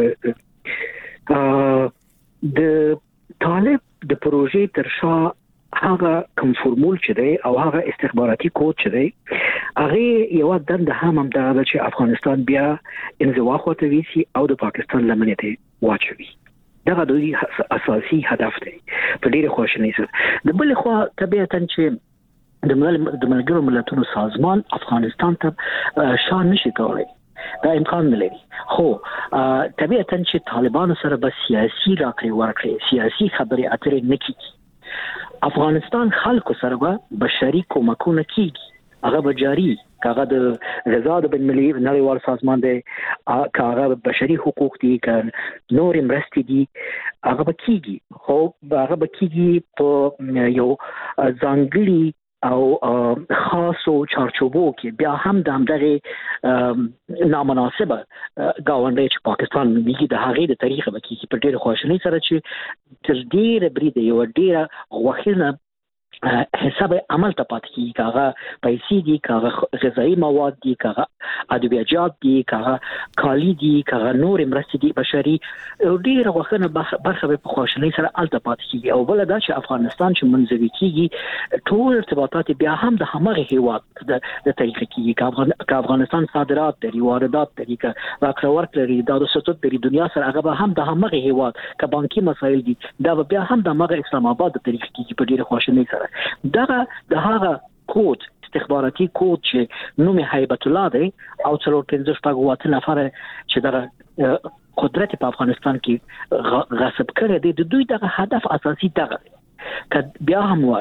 د طالب د پروژې ترشا هغه کوم فرمول چې دی او هغه استخباراتي کود چې دی هغه یو دند هم دا چې افغانستان بیا انزوا خوته ویسي او د پاکستان لمنې ته واچوي دا دوی اساسي هدف دی په ډیره خوشنۍ سره. د بل خو طبيعتا چې د ملګرو ملتونو سازمان افغانستان ته شان نشي کولای دا امکان نه لري خو طبيعتا چې طالبانو سره به سیاسي راکړي ورکړي سیاسي خبرې اترې نکړي افغانستان خلکو سره به بشري کومکونه کیږي هغه به جاری کاغه د غزا د بین المللي نړیوال سازمان دی کاغه بشري حقوق دي ک نور مرستې دي هغه به کیږي خو هغه به کیږي په یو ځانګړي او خاصو چارچوبو کې بیا هم د همدغه نامناسبه گاونډي چې پاکستان میږي د هغې د تاریخ به کیږي په ډېر خوشنۍ سره چې تر ډېر برید یو ډېر غوښنه حساب عمل ته پات کی کاغه پیسې دي کاغه غذایی مواد دي کاغه ادویات دي کاغه کالی دي کاغه نور مرستې دي بشري ډیره وختونه برخه په خوشنۍ سره الته پات کی او بل دا چې افغانستان چې منځوي کیږي ټول ارتباطات بیا هم د همغه هیواد د تاریخ کیږي افغانستان صادرات لري واردات لري راکړه لري دا د ستوت د دنیا سره هغه هم د همغه هیواد ک بانکي مسایل دي دا بیا هم د همغه اسلام آباد د تاریخ کیږي په ډیره خوشنۍ سره دغه د هغه کود استخباراتي کود چې نوم هیبت الله دی او څلور 15 پاګوات نفر چې دغه قدرت په افغانستان کې غصب کړی دی د دوی دغه هدف اساسي دغه ک بیا هم وایم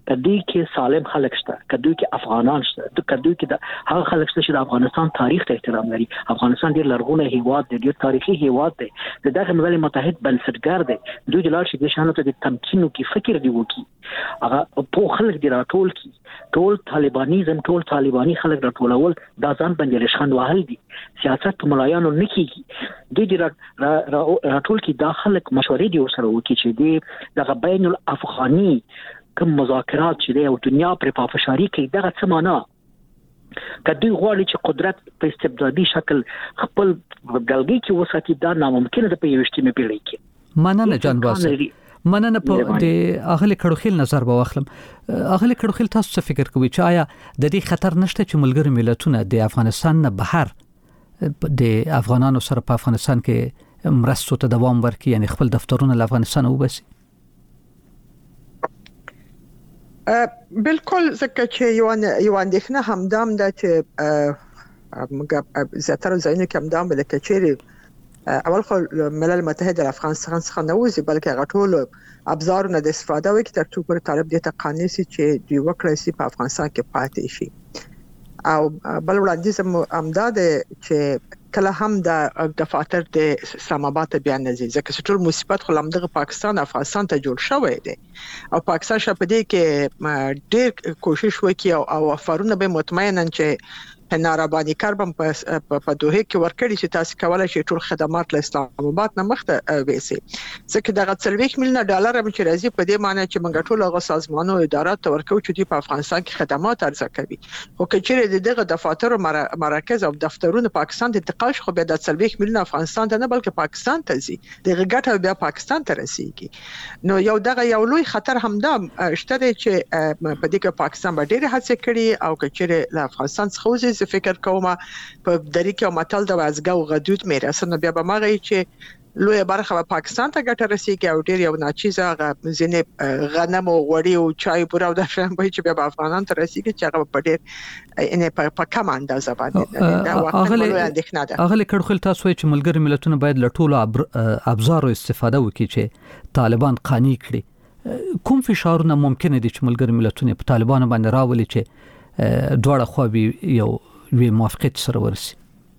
کدی کې سالم خلک شته، کدی کې افغانان شته، کدی کې د هغه خلک شته چې د افغانستان تاریخ ته احترام لري. افغانستان ډیر لرغونی هیواد دی، ډیر تاریخي هیواد دی، دغه ملل متحد بنسټګر دی. دوی د لار شي د شانو ته د تمکینو کې فکر دی وکي، هغه په خلک دی راټول کی، ټول طالبانیزم، ټول طالبانی خلک راټولول دا ځان باندې لشخند وهل دي. سیاست ملایانو نکیږي، دوی دی راټول کی دا خلک مشورې دی سره وکي چې دی دغه بین الافغاني کوم مذاکرات چې دی او دنیا پر پافشاری کوي دغه څه معنا. کدی غواړي چې قدرت په استبدادي شکل خپل دلګي کې وساتي، دا ناممکن ده په 21مې پیړۍ کې. مننه جان باسي، مننه. په د اغلی کډوخیل نظر به واخلم. اغلی کډوخیل تاسو څه فکر کوئ چې آیا د دې خطر نشته چې ملګری ملتونه د افغانستان نه بهر د افغانانو سره په افغانستان کې مرستو ته دوام ورکړي، یعنی خپل دفترونه له افغانستان وباسي؟ بالکل، ځکه چې یو اندېښنه همدام ده چې موږ زیاتره ځایونه کې همدام بل کې چیرې اول خو ملل متحد د افغانستان څخه نه وځي، بلکې هغه ټول ابزارونه د استفاده وکړي تر څو پر طالب دې ته قانوني سي چې دوی وکړي سي په افغانستان کې پاتې شي. او بل وړاندیز امداد چې کله هم د دفاتر د اسلام آباد ته بیان نزي، ځکه چې ټول مصیبت خو لمدغه پاکستان افغانستان ته جوړ شوی دی او پاکستان شپه دی کې ډېر کوشش وکړي او افرونه به مطمئنن چې نارابانی کاربم په دوه کې ورکړي چې تاسو کولای شئ ټول خدمات له اسلام آباد نه مخته وېسي. ځکه دغه 30 میلیون ډالر هم چې راځي په دې معنی چې موږ ټول هغه سازمانونو ادارات ته ورکو چې دوی په افغانستان کې خدمات عرضه کوي. او کچېره دغه دفاتر او مراکز او دفترونه پاکستان ته انتقال شو، به د 30 میلیون افغانستان ته نه بلکې پاکستان ته ځي، دغه ګټه بیا پاکستان ته رسیږي. نو یو لوی خطر همدا شته چې په دې کې پاکستان به ډېر هڅه کړي او کچېره له افغانستان څخه زه فکر کوم په دریکه او متل د وازګو غدود میراثونه بیا به مغه چې لوی برخه په پاکستان ته ګټه رسیږي او ډیر یو ناچیزه ځینې غنم او غوړي او چای پوره او د شان به چې بیا په افغانان ته رسیږي چې هغه په ډیر ان په کم اندازه باندې دا واقعا لوی اندېښنه ده. اغلی کډوخیل تاسو چې ملګری ملتونه باید له ټولو ابزارو استفاده وکړي چې طالبان قانع کړي. کوم فشارونه ممکن دي چې ملګری ملتونه په طالبانو باندې راولي چې دواړه خو یو وی موافقت سره ورسي؟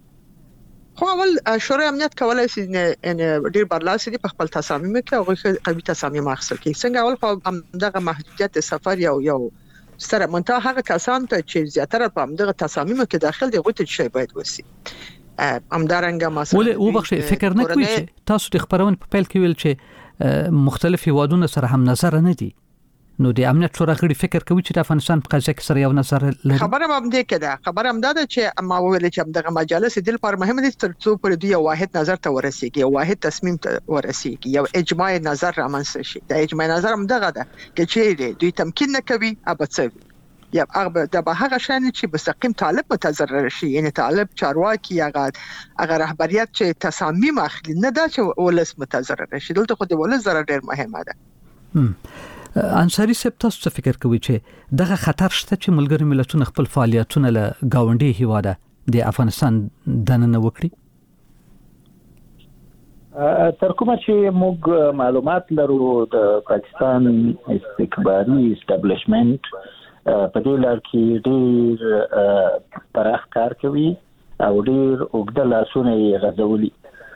خو اول شورای امنیت کولای شي ان ډیر برلاسي دي په خپل تصامیم کې او قوي تصامیم اخیستل کې. څنګه اول خو دغه محدودیت سفر یو سره منتها هغه کسان ته چې زیاتره په دغه تصامیم کې داخل دي غوته شي باید وسی. امدارنګه مثلا ولې وبخښه فکر نه کوي چې تاسو د خبرونه په پیل کې ویل چې مختلف هیوادونو سره هم نظر نه دي، نو د امنیت شورا غړي فکر کوي چې د افغانستان په قضیه کې سره یو نظر لري؟ خبره هم دې کې ده، خبره هم ده چې ما ویل چې دغه مجالس د لپاره مهم دي تر څو پر دوی یو واحد نظر ته ورسیږي، یو واحد تصمیم ته ورسیږي، یو اجماع نظر رامنځته شي. د اجماع نظر هم دغه ده چې دوی تمکین نه کوي ابڅوي یا هغه د هغه شان چې مستقیم طالب متضرر شي، یعنی طالب چارواکي هغه رهبریت چې تصامیم اخلي نه دا چې ولس متضرر شي. دلته خو د ولس ضرر ډیر مهمه ده. انصاری صاحب تاسو څه فکر کوئ چې دغه خطر شته چې ملګری ملتونه خپل فعالیتونه له گاونډي هیواده د افغانستان دننه وکړي؟ تر کومه چې موږ معلومات لرو د پاکستان استکباري اسټابلیشمنت په دې لار کې ډېر پراخ کار کوي او ډېر اوږده لاسونه یې غځولي.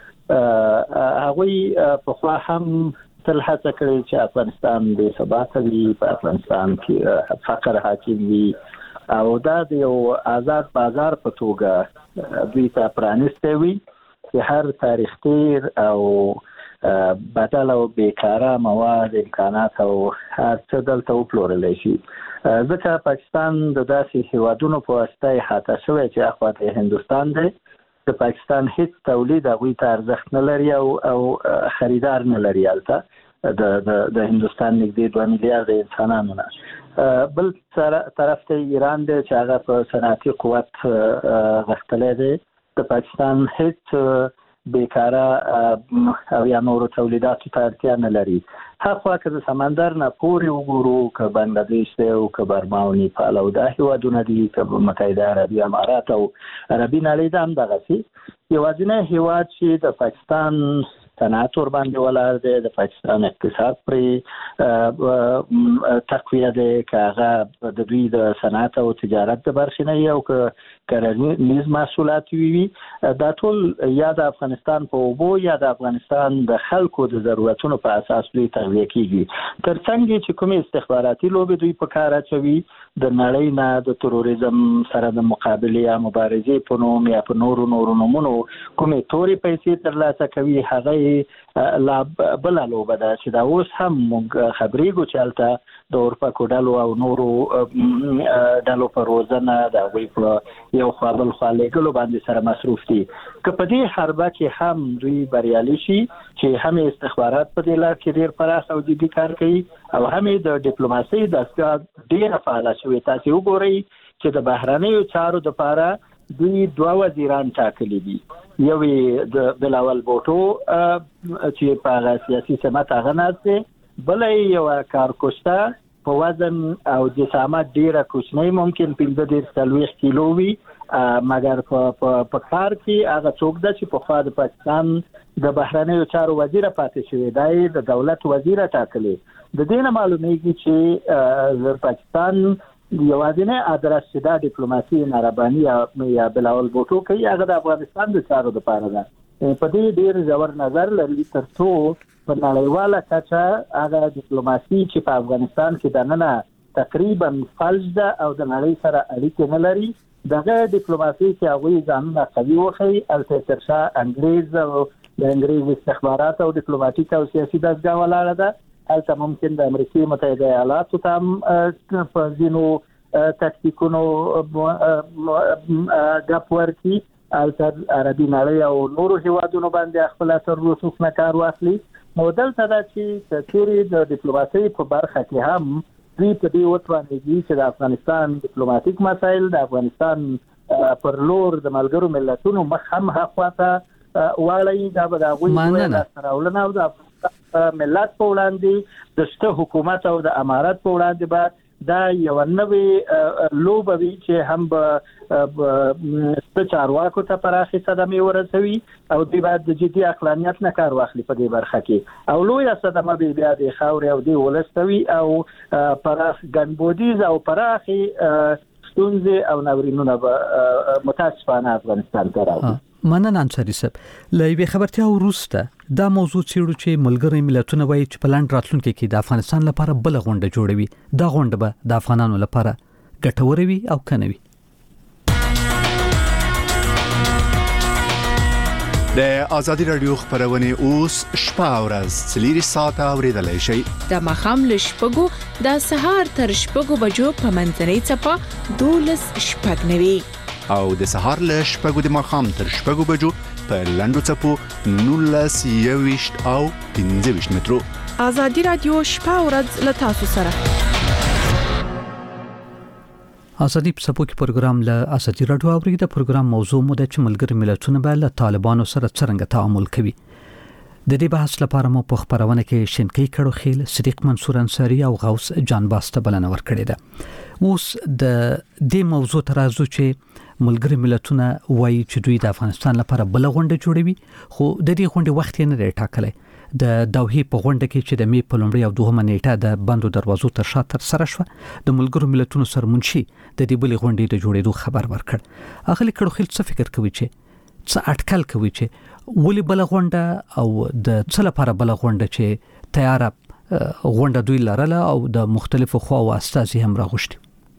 هغوی پخوا هم تل هڅه کړې چې افغانستان د ثبات وي، په افغانستان کې فقر حاکم وي او دا د یو آزاد بازار په توګه دوی ته پرانیستی وي چې هر تاریخ تیر او بدل او بیکاره مواد، امکانات او هر څه دلته وپلورلی شي. ځکه پاکستان د داسې هیوادونو په واسطه احاطه شوی چې اخواته هندوستان دی، د پاکستان هیڅ تولید هغوی ته ارزښت نه لري او خریدار نه لري. هلته د هندوستان نږدې 2 میلیارده انسانانو نه. بل طرف ته ایران دی چې هغه په صنعتي قوت غښتلی دی. د پاکستان هیڅ بیکاره او یا نورو تولیداتو ته اړتیا نه لري. هغه که د سمندر نه پورې وګورو، که بنګلادیش دی او که برما او نیپال او دا هیوادونه دي، که متحده عربي امارات او عربي نړۍ دا هم دغسې یوازینی هیواد چې د پاکستان صنعت ور باندې ولاړ دی، د پاکستان اقتصاد پرې تقویه دی، کاغه د دوی د صنعت او تجارت د برخې نه یو کرنیز محصولات وي. دا ټول یا د افغانستان په اوبو یا د افغانستان د خلکو د ضرورتونو په اساس دوی تغذیه کیږي. ترڅنګ چې کومې استخباراتي لوبې دوی په کار اچوي د نړۍ نه د تروریزم سره د مقابلې یا مبارزې په نوم یا په نورو نومونو کومې تورې پیسې ترلاسه کوي، هغه لا بل لوبه ده چې دا اوس هم موږ خبرېږو چې هلته د اورپکو ډلو او نورو ډلو په روزنه د هغوی په یو خوا بل خوا لېږلو باندې سره مصروف دي. که په دې حربه کې هم دوی بریالي شي چې هم استخبارات په دې لار کې ډېر پراخ او جدي کار کوي او هم د ډیپلوماسۍ دستګاه ډېره فعاله شوې. تاسې وګورئ چې د بهرنیو چارو دپاره دوی 2 وزیران ټاکلي دي، یو د بلاول بوټو چې په سیاسي سمت هغه ناست دی، بل یو کارکوستا په وزن او جسامت ډیره کوچنی ممکن 15-40 کیلو وي، مګر په کار کې هغه څوک ده چې په خوا د پاکستان د بهرنیو چارو وزیر پاتې شوی دی، د دولت وزیر ټاکلی. د دې نه معلومیږي چې پاکستان یوازینی ادرس چې دا ډیپلوماسي نارباني یا بلاول بوټو کوي هغه د افغانستان د چارو لپاره ده. په دې ډېر ژور نظر لري ترڅو په نړیواله کچه هغه ډیپلوماسي چې په افغانستان کې دننه تقریبا فلج ده او د نړۍ سره اړیکې نه لري، دغه ډیپلوماسي چې هغوی ځانونه قوي وښیي هلته تر شا انګریز او د انګریز استخبارات او ډیپلوماټیک او سیاسي دستګاه ولاړه ده. هلته ممکن د امریکې متحده ایالاتو ته هم په ځینو تکتیکونو ګپ ورکړي، هلته عربي نړۍ او نورو هیوادونو باندې خپل اثر رسوخ نه کار واخلي. نو دلته دا چې چیرې د ډیپلوماسۍ په برخه کې هم دوی په دې وتوانېږي چې د افغانستان ډیپلوماټیک مسایل د افغانستان پر لور د ملګرو ملتونو مخ هم هخوا ته واړوي. دا به د هغوی لاسته راوړنه او د ملت په وړاندې د شته حکومت او د امارت په وړاندې به دا یو نوې لوبه وي چې هم به چارواکو ته پراخې صدمې ورسوي او دوی باید د جدي عقلانیت نه کار واخلي په دې برخه کې، او لویه صدمه به بیا د خاورې او د ولس ته وي او پراخ ګنبودیز او پراخې ستونزې او ناورینونه به متاسفانه افغانستان ته راوړي. مننه انصاري صاحب. له یوې خبرتیا وروسته دا موضوع څېړو چې ملګري ملتونه وایي چې په لاندې راتلونکي کې د افغانستان لپاره بل غونډه جوړوي. دا غونډه به د افغانانو لپاره ګټوره وي او کنه وي. د ازادي رادیو خبرونه اوس شپه او ورځ 4 ساعته اوریدلای شئ. د مخام له شپږو د سهار تر شپږو بجو په منځنۍ چپه 12:09 او د سهار له شپږو د مخام تر شپږو بجو په لندو چپو 19:20 او 15 مترو. ازادي رادیو شپه او ورځ له تاسو سره. ازادي په کې پروګرام له ازادي رادیو اوري. د پروګرام موضوع مو د ملګري ملتونو به له طالبانو سره څنګه تعامل کوي. د دې بحث لپاره مو په خبرونه کې شینکی کړو خیل صدیق منصور انصاری او غوث جان باسته بلنه ورکړې ده. اوس د دې موضوع ترازو چې ملګري ملتونه وایي چې دوی د افغانستان لپاره بل غونډه جوړوي، خو د دې غونډې وخت یې نه دی ټاکلی. د دوحې په غونډه کې چې د می په لومړۍ او دوهمه نیټه د بندو دروازو تر شا تر سره شو، د ملګرو ملتونو سرمنشي د دې بلې غونډې د جوړېدو خبر ورکړ. اغلی کړو خیل څه فکر کوي چې څه اټکل کوي چې ولې بل غونډه او د څه لپاره بل غونډه چې تیار غونډه دوی لرله او د مختلفو خواو استازي هم راغوښتي.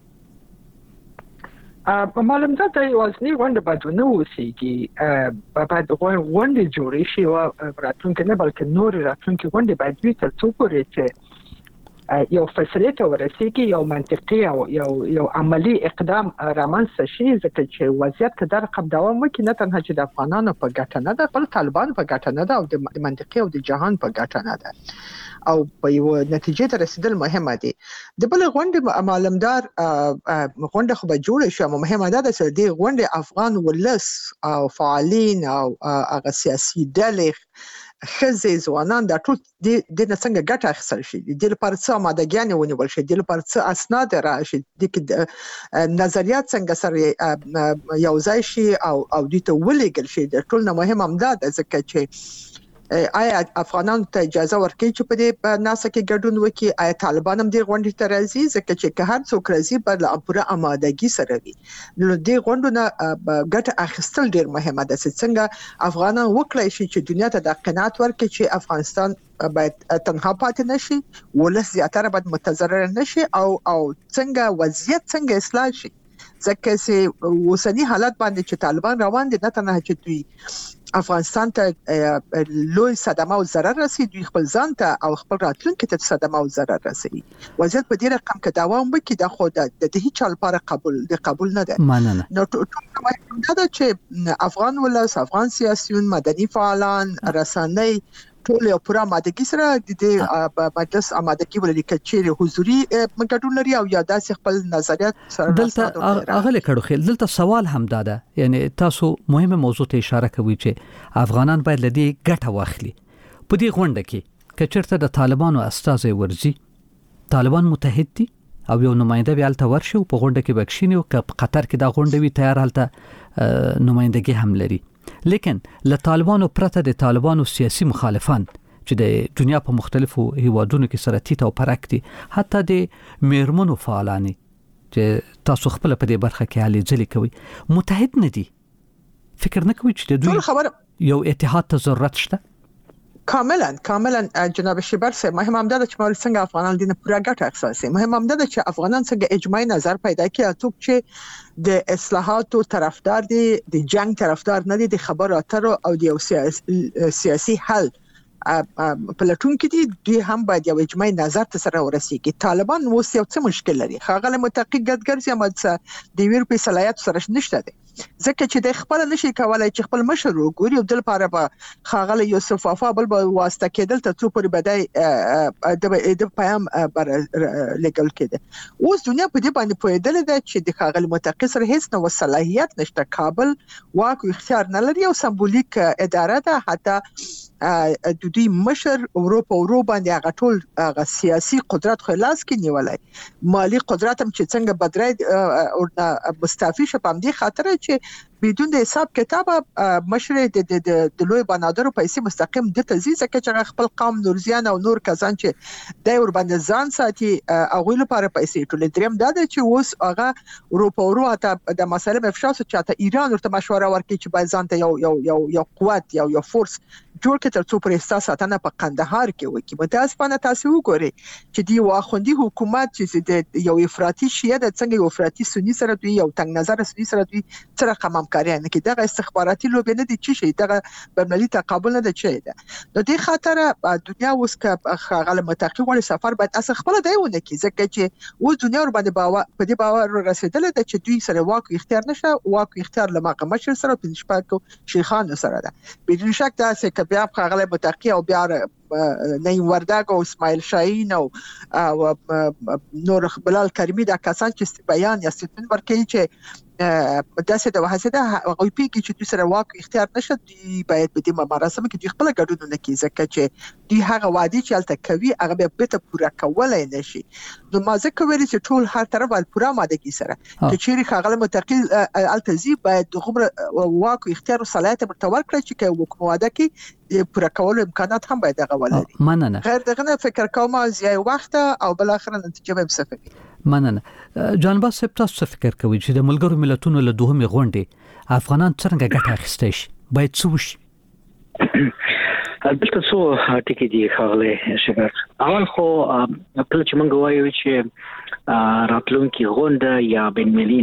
په معلوم ده د وزنی غونډه باید نه وسیږي، باید غونډه جوړې شي او راتلونکي نه بلکې نور راتلونکي غونډه باید وي تر څو پورې چې یو فیصله ته ورسیږي، یو منطقي او یو عملی اقدام رامنځته شي، ځکه چې وضعیت که در رقم دوام وکړي نه تنها چې د افغانانو په ګټه نه ده بلکې طالبانو په ګټه نه ده او د منطقي او د جهان په ګټه نه ده او په یو نتیجې ته رسیدل مهمه دي. د بل غونډه معلومدار غونډه خو به جوړ شي، مهمه ده چې د غونډه افغان ولس او فعالین او هغه سیاسي ډلې خزې ځوانان دا ټول د څنګه ګټه اخیستل شي، د لپاره څه مادهګانې ونیول شي، د لپاره څه اسناد راشي، د نظریات څنګه سره یو ځای شي او د ته ولېږل شي. د ټول نه مهم هم دا ځکه چې آیا افغانانو ته اجازه ورکړي چې په دې ناسا کې ګډون وکړي؟ آیا طالبان هم دې غونډې ته راځي؟ ځکه چې هر څوک راځي په پوره آمادګي سره وي. نو دې غونډونه ګټه اخیستل ډیر مهمه ده چې څنګه افغانان وکړي چې دنیا ته د قناعت ورکړي چې افغانستان باید تنها پاتې نشي، ولس زیاتره باید متضرر نشي او څنګه وضعیت څنګه اصلاح شي. ځکه چې اوسنی حالت باندې چې طالبان روان دي، نه تنها چې دوی افغانستان ته لوی صدمه او ضرر رسي، دوی خپل ځان ته او خپل راتلونکي ته صدمه او ضرر رسي. وضعیت په دې رقم کې دوام وکړي دا خو د هیڅ لپاره قبول نه ده. نو ټول دا چې افغان ولس، افغان سیاسيون، مدني فعالان، رسنۍ ټول یو پوره آمادګي سره د دې مجلس آمادګي ولري چې حضوري ګډون لري او یا داسې خپل نظریات سره. دلته اغله کړو خل دلته سوال هم داده، یعنی تاسو مهمه موضوع ته اشاره کوي چې افغانان باید لدی ګټه واخلي. په دې غونډه کې کچرته د طالبانو استازي ورزي، طالبان متحد دي او یو نماینده بیالته ورشي په غونډه کې بکشینی او په قطر کې دا غونډه وی تیار حالته نمائندګي هم لري. لیکن له طالبانو پرته د طالبانو سیاسي مخالفان چې د دنیا په مختلفو هیوادونو کې سره تیت او پرک دي، حتی د میرمنو فعالان چې تاسو خپل په دې برخه کې حالي ځلې کوي، متحد نه دي. فکر نه کوي چې د دوی یو اتحاد ته ضرورت شته؟ کاملا جناب شیبر صاحب، مهم هم ده چې موږ څنګه افغانان دینه پوره ګټه اخیستي. مهم هم ده چې افغانان څنګه اجماعي نظر پیدا کړي څوک چې د اصلاحاتو طرفدار دي، د جنگ طرفدار نه دي، د خبرو اترو او د سیاسي حل په لټون کې دي. دوی هم باید یو اجماعي نظر ته سره ورسیږي. طالبان اوس یو څه مشکل لري، هغه له متقی ګډګرځي هم د ویر په صلاحیت سره نشته دي، ځکه چې د خپل نشي کولای چې خپل مشر وګوري او د لپاره به خاغله یوسف وفا بل به واسطه کېدل ته څو پورې بدای د پیام بر لګل کېده. اوس دنیا په دې باندې پوهېدل ده چې د خاغله متقی سره هیڅ نو صلاحیت نشته، کابل واک او اختیار نه لري او سمبولیک اداره ده. حتی د دوی مشر اروپا باندې هغه ټول هغه سیاسي قدرت خلاص کې نیولای، مالی قدرت هم چې څنګه بدرای او مستعفی شپم دي خاطر چې بدون د حساب کتاب مشر د لوی بنادرو پیسې مستقیم د تزیز کې خپل قوم نورزیان او نور کسان چې د ور باندې ځان ساتي هغه لپاره پیسې ټول دریم دا چې اوس هغه اروپا ته د مسله مفشاس چې ایران ورته مشوره ورکړي چې باید ځان ته یو قوت یو فورس جوړ کړي تر څو پر احساس ساتنه په قندهار کې وکړي. متاسفانه تاسو وګورئ چې دی واخوندي حکومت چې د یو افراطي شیعه د څنګه یو افراطي سنی سره دوی یو تنگ نظر سنی سره دوی سره قمامکاری نه کوي. دغه استخباراتي لوبې نه دي چې دغه بین‌المللي تقابل نه دی چې ده. نو د خاطر دنیا اوس که غل متقی وړي سفر باید اصل خپل دیونه کې ځکه چې اوس دنیا ور باندې باور په دې باور رسیدل د چې دوی سره واک اختیار نشه، واک اختیار لمقه مشر سره په نسبت شیخان سره ده. بدون شک دا چې بیا غل متقی او بیا نیم وردګ او اسماعیل شاهین او نور بلال کریمی دا کسان چې بیان یا ستون ورکړي چې داسې د وحسده هغه پیږي چې دوی سره واک اختیار نشي، دوی باید په دې مراسم کې دوی خپل ګډون نه کوي ځکه چې دوی هغه وادي چې الته کوي هغه به ته پوره کولای نشي. نو ما ځکه ویل چې ټول هر طرف باید پوره ماده سره چې چیرې هغه متقی التزی باید دغه واک اختیار او صلاحیت مرتور کړي چې حکومت واده کې پوره کول امکانات هم باید هغه ولري. مننه. غیر دغه فکر کوم ځای وخت او بل اخر نتیجه به صفر. مننه. جانباز صاحب تاسو فکر کوئ چې د ملګرو ملتونو له دوهمې غونډې افغانان څنګه ګټه اخیستی شي؟ باید څه وشي؟ البته څو ټکي دي ښاغلی شګر. اول خو کله چې موږ وایو چې راتلونکي غونډه یا بین‌المللي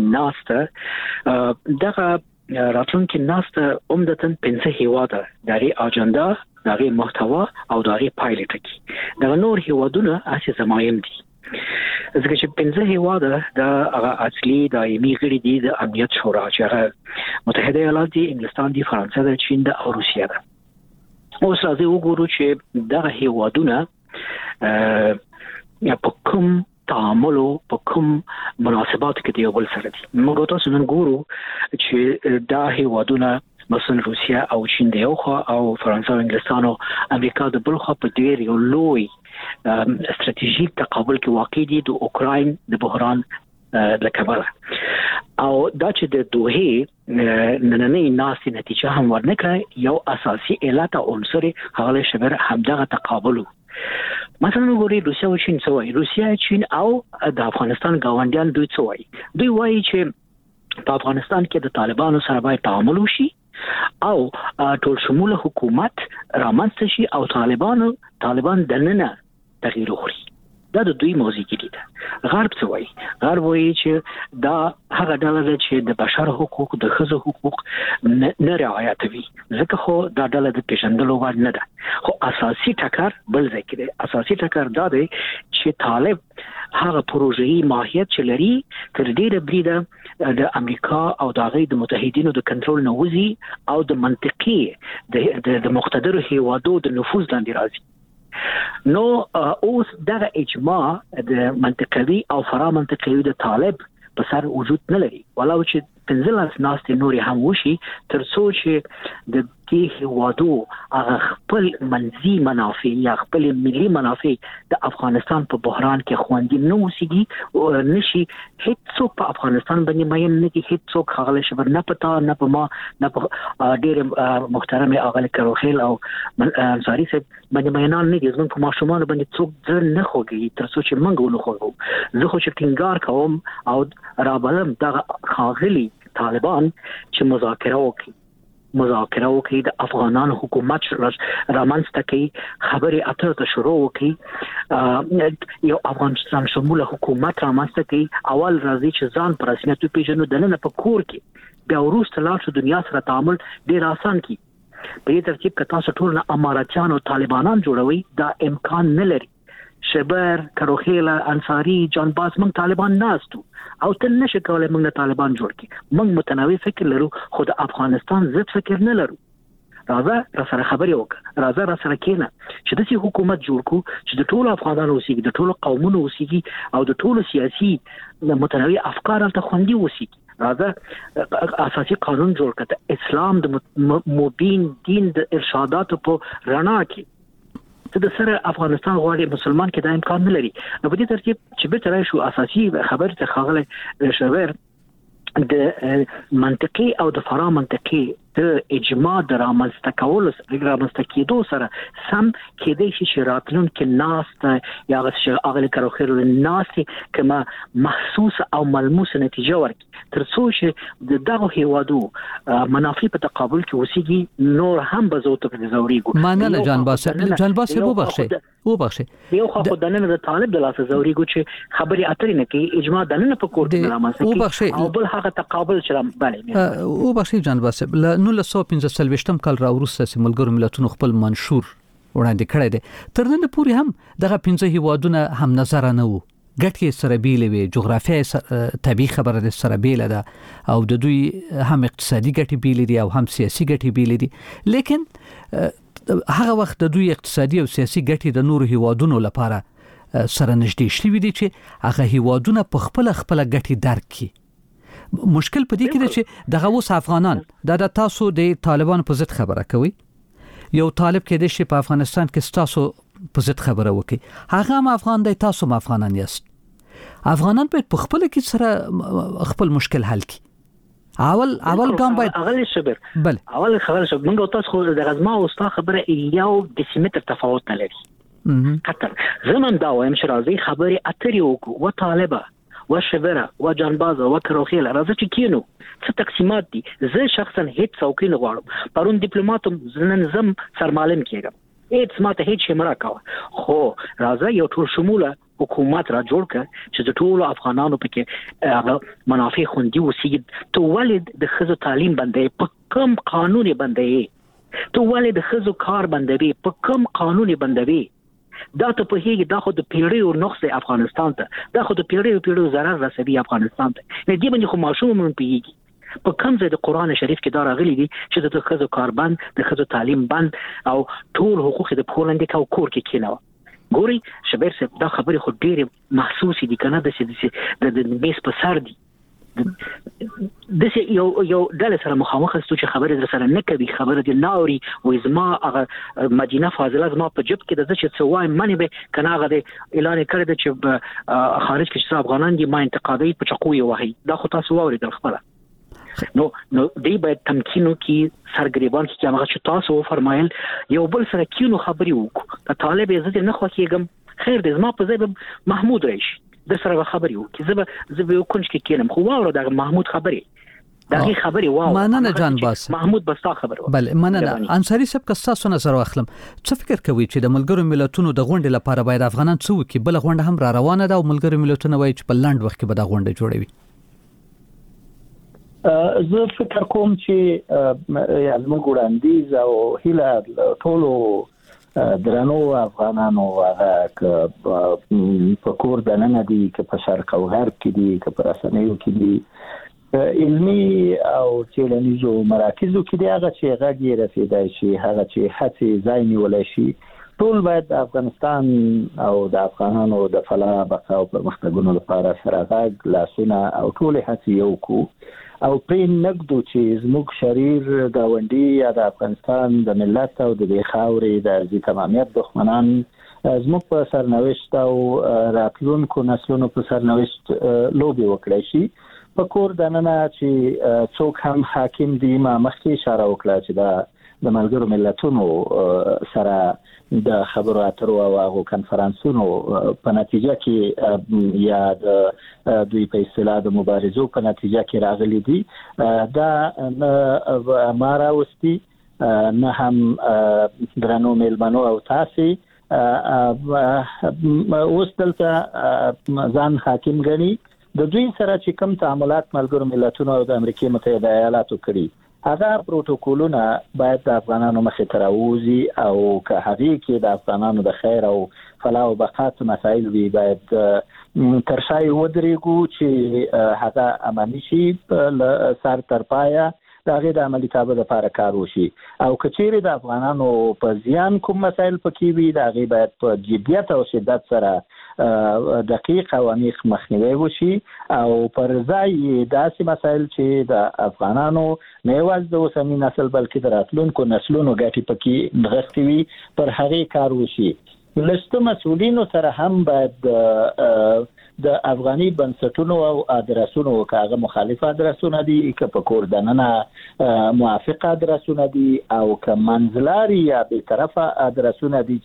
ناسته دغه راتلونکي ناسته عمدتاً 5 هیواده دغه اجنډا، دغه محتوا او دغه پایلټ کی. دغه نور هیوادونه اساس زمایم دي ځکه چې 5 هیواده د اصلي دایمي غړي دي د امنیت شورا چې متحده ایالات دي، انګلستان دي، فرانسه ده، چین ده او روسیه ده. اوس راځي وګورو چې دغه هیوادونه په کوم تعامل په کوم مناسبات کې دی بل سره دي. موږ تاسو نن ګورو چې دا هیوادونه مثلا روسیه او چین دی او فرانسه او انګلستان او امریکا د بل خو په ډیر یو لوی استراتیژیک تقابل کې واقع دي د اوکراین د بحران لکبره او دا چې د دوه نننې ناسې نتیجه هم ورنکړه. یو اساسي علت او عنصر هغه شبر همدغه تقابل. مثلا وګورئ روسیا او چین څه وایي. روسیا، چین او د افغانستان ګاونډیان دوی څه وایي. دوی وایي چې په افغانستان کې د طالبانو سره باید تعامل وشي او ټول شموله حکومت رامنځته شي او طالبان دننه تغییر وکړي. دا د دوی موضوع دي. غرب څه وایي؟ غرب وایي چې دا هغه ډله ده چې د بشر حقوق، د ښځو حقوق نه رعایتوي، ځکه خو دا ډله د پیژندلو وړ نه ده. خو اساسي ټکر بل ځای کې دی. اساسي ټکر دا دی چې طالب هغه پروژې ماهیت چې لري تر ډیره بریده د امریکا او د هغې د متحدینو د کنټرول نه وځي او د منطقي د مقتدرو هیوادو د نفوذ لاندې راځي. نو اوس دغه اجماع د منطقوي او فرا منطقوي د طالب په سر وجود نه لري، ولو چې 15 ناستې نورې هم وشي تر څو چې د دې هیوادو هغه خپل منځي منافع یا خپل ملي منافع د افغانستان په بحران کې خوندي نه اوسېږي نشي. هیڅوک په افغانستان باندې مایم نه دي، هیڅوک هغه شبر نه پتا نه په ما نه په ډېر محترم اغل کروخیل او انصاری صاحب باندې مینان نه دي. زموږ په ماشومان باندې څوک ځل نه خوږي تر څو چې موږ ونه خوږو. زه خو چې ټینګار کوم او رابلم دغه خاغلی طالبان چې مذاکره وکړي د افغانانو حکومت رامنځته کړي، خبرې اترې ته شروع وکړي، یو افغانستان شموله حکومت رامنځته کړي. اول راځي چې ځان پر رسمیت وپېژنو، دننه په کور کې، بیا وروسته لاړ شو دنیا سره تعامل ډېر آسان کړي. په دې ترتیب که تاسو ټول نه اماراتیان او طالبانان جوړوي دا امکان نه لري. شبر، کروخیل، انصاری، جان باز موږ طالبان ناستو او ته نشي کولای موږ طالبان جوړ کړي. موږ متنوع فکر لرو خو د افغانستان ضد فکر نه لرو. راځه را سره خبرې وکړه، راځه را سره کېنه چې داسې حکومت جوړ کړو چې د ټولو افغانانو اوسېږي، د ټولو قومونو اوسېږي او د ټولو سیاسي متنوع افکار هلته خوندي اوسېږي. راځه اساسي قانون جوړ کړه، د اسلام د مبین دین د ارشاداتو په رڼا کې ته د سره افغانستان غواړي مسلمان کې دا امکان نه لري. نو په دې ترتیب چې به ترای شو اساسي خبر ته خاغله شویر د منطقي او د فرا منطقي د اجماع د رامنځته کولو رامنځته کېدو سره سم کېدای شي چې راتلونکي ناست یا هغه کروخیل ناست کما محسوس او ملموس نتیجه ورکړي تر څو چې دغه هیوادو منافع په تقابل کې اوسېږي. نور هم به زه ته زوريګو مننه جان باسه وبخښه یو خو د نن د طالب د لاسه زوريګو چې خبري اترې نه کوي، اجماع د نن په کور کې رامنځته او بل هغه تقابل چې باندې وبخښه جان باسه 1915 کال را وروسته چې ملګرو ملتونو خپل منشور وړاندې کړی دی، تر نن پورې هم دغه 15 هیوادونه هم نظر نه وو. ګټې سره بیلې وي، جغرافیه طبیعي خبره ده سره بیل ده او د دوی هم اقتصادي ګټې بیلې دي او هم سیاسي ګټې بیلې دي. لیکن هغه وخت د دوی اقتصادي او سیاسي ګټې د نورو هیوادونو لپاره سره نږدې شوي دي چې هغه هیوادونه په خپل ګټې درک کړي. مشکل په دې کې دی چې دغه اوس افغانان د تاسو د طالبان په ضد خبره کوي، یو طالب کې د شي په افغانستان کې تاسو په ضد خبره وکي، هغه هم افغان دی، تاسو هم افغانان یاست. افغانان په خپل کې سره خپل مشکل حل کړي. اول ګام باید اغل شبر بل اول خبر شو موږ تاسو خو د غزما او ستا خبره یو دسیمتر تفاوت نه لري. کتل زمون دا وایم چې راځي خبري اترې وکړو و طالبه و شبره و جانبازه و کروخیل راځي چې کینو څه تقسیمات دي. زه شخصا هیڅ څوکۍ نه غواړم، پرون ډیپلوماټم ننظم سرمعلم کېږم، هیڅ ماته هیڅ شي مرا کاوه، خو راځي یو ټول شموله حکومت را جوړ کړ چې د ټولو افغانانو پکې منافع خوندي وسیږي. تو ولید د ښځو تعلیم بندي په کوم قانون بندي؟ تو ولید د ښځو کار بندوي په کوم قانون بندوي؟ دا ته په هیڅ دا خو د پیړیو نقص افغانستان ته، دا خو د پیړیو ضرر رسوي افغانستان ته. نه دی باندې خو ماشوم مون پیږي په کوم ځای د قران شریف کې دا راغلي دي چې د ښځو کار بند، د ښځو تعلیم بند او ټول حقوق د پولند کې او کور کې کیناوه. ګوري شبیر صاحب دا خبرې خو ډېر محسوس دي کنه د میس په سر دي. د یو ډله سره مخامخ ستو چې خبره در سره نه کوي، خبره دی ناوري وې زما هغه مدینه فاضله زما په جب کې د چې څوای منی به کنه هغه اعلان کړی د چې خارج کې چې افغانان دي ما انتقادي په چقوي وهي. دا خو تاسو واوري د خبره نو دی باید تمکینو کې سرګریبان چې هغه تاسو فرمایل یو بل سره کینو خبري وکړو طالب عزت نه خو کېږم خیر دې زما په ځای محمود راشي د سره خبري وکړي زه به کونج کې کېنم خو واو د محمود خبري دغه خبري واو مننه جان باس محمود بستا خبر بل مننه انصاری صاحب که تاسو نظر واخلم څه فکر کوي چې د ملګرو ملتونو د غونډې لپاره باید افغانان څه وکړي بل غونډه هم را روانه ده او ملګرو ملتونو وایي چې په لاند وخت کې به دا غونډه جوړوي زه فکر کوم چې زموږ وړاندیز او هیله ټولو درنو افغانانو هغه په کور دننه دي که په شرق او غرب کې دي که په رسنیو کې دي علمي او څېړنیزو مراکزو کې دي هغه چې غږ یې رسېدای شي هغه چې هڅې ځای نیولی شي ټول باید د افغانستان او د افغانانو د فلاح بقا او پرمختګونو لپاره سره غږ لاسونه او ټولې هڅې یو کړو او پرې نګدو چې زموږ شریر گاونډي یا د افغانستان د ملت او د خاورې د ارضي تمامیت دښمنان زموږ په سرنوشت او راتلونکو نسلونو په سرنوشت لوبي وکړي شي په کور دننه چې څوک هم حاکم دي ما مخکې اشاره وکړه چې د ملګرو ملتونو سره د خبرو اترو او هغه کنفرانسونو په نتیجه کې یا د دوی په اصطلاح د مبارزو په نتیجه کې راغلي دي دا ماراوستي نه هم درنو ملمنو او تاسو اوس دلته ځان حاکم غني د دوی سره چې کوم تعاملات ملګرو ملتونو او د امریکای متحده ایالاتو کړي هغه پروتوکولونه باید د افغانانو مخې ته راوځي او که هغې کې د افغانانو د خیر او فلاح او بقا مسایل وي باید تر شا ودرېږو چې هغه عملي شي له سر تر پایه د هغې د عملي کابو لپاره کار وشي او که چیرې د افغانانو په زیان کوم مسایل پکې وي د هغې باید په جدیت او شدت سره دقیق او عمیق مخنیوي وشي او پر ځای داسې مسایل چې د افغانانو نه یوازې د اوسني نسل بلکې د راتلونکو نسلونو ګټې پکې نغښتې وي پر هغې کار وشي لسته مسؤلینو سره هم باید د افغاني بنسټونو او ادرسونو کاغه مخالف ادرسونه دي که په کور دننه موافق ادرسونه دي او که منځلاري یا به طرفه ادرسونه دي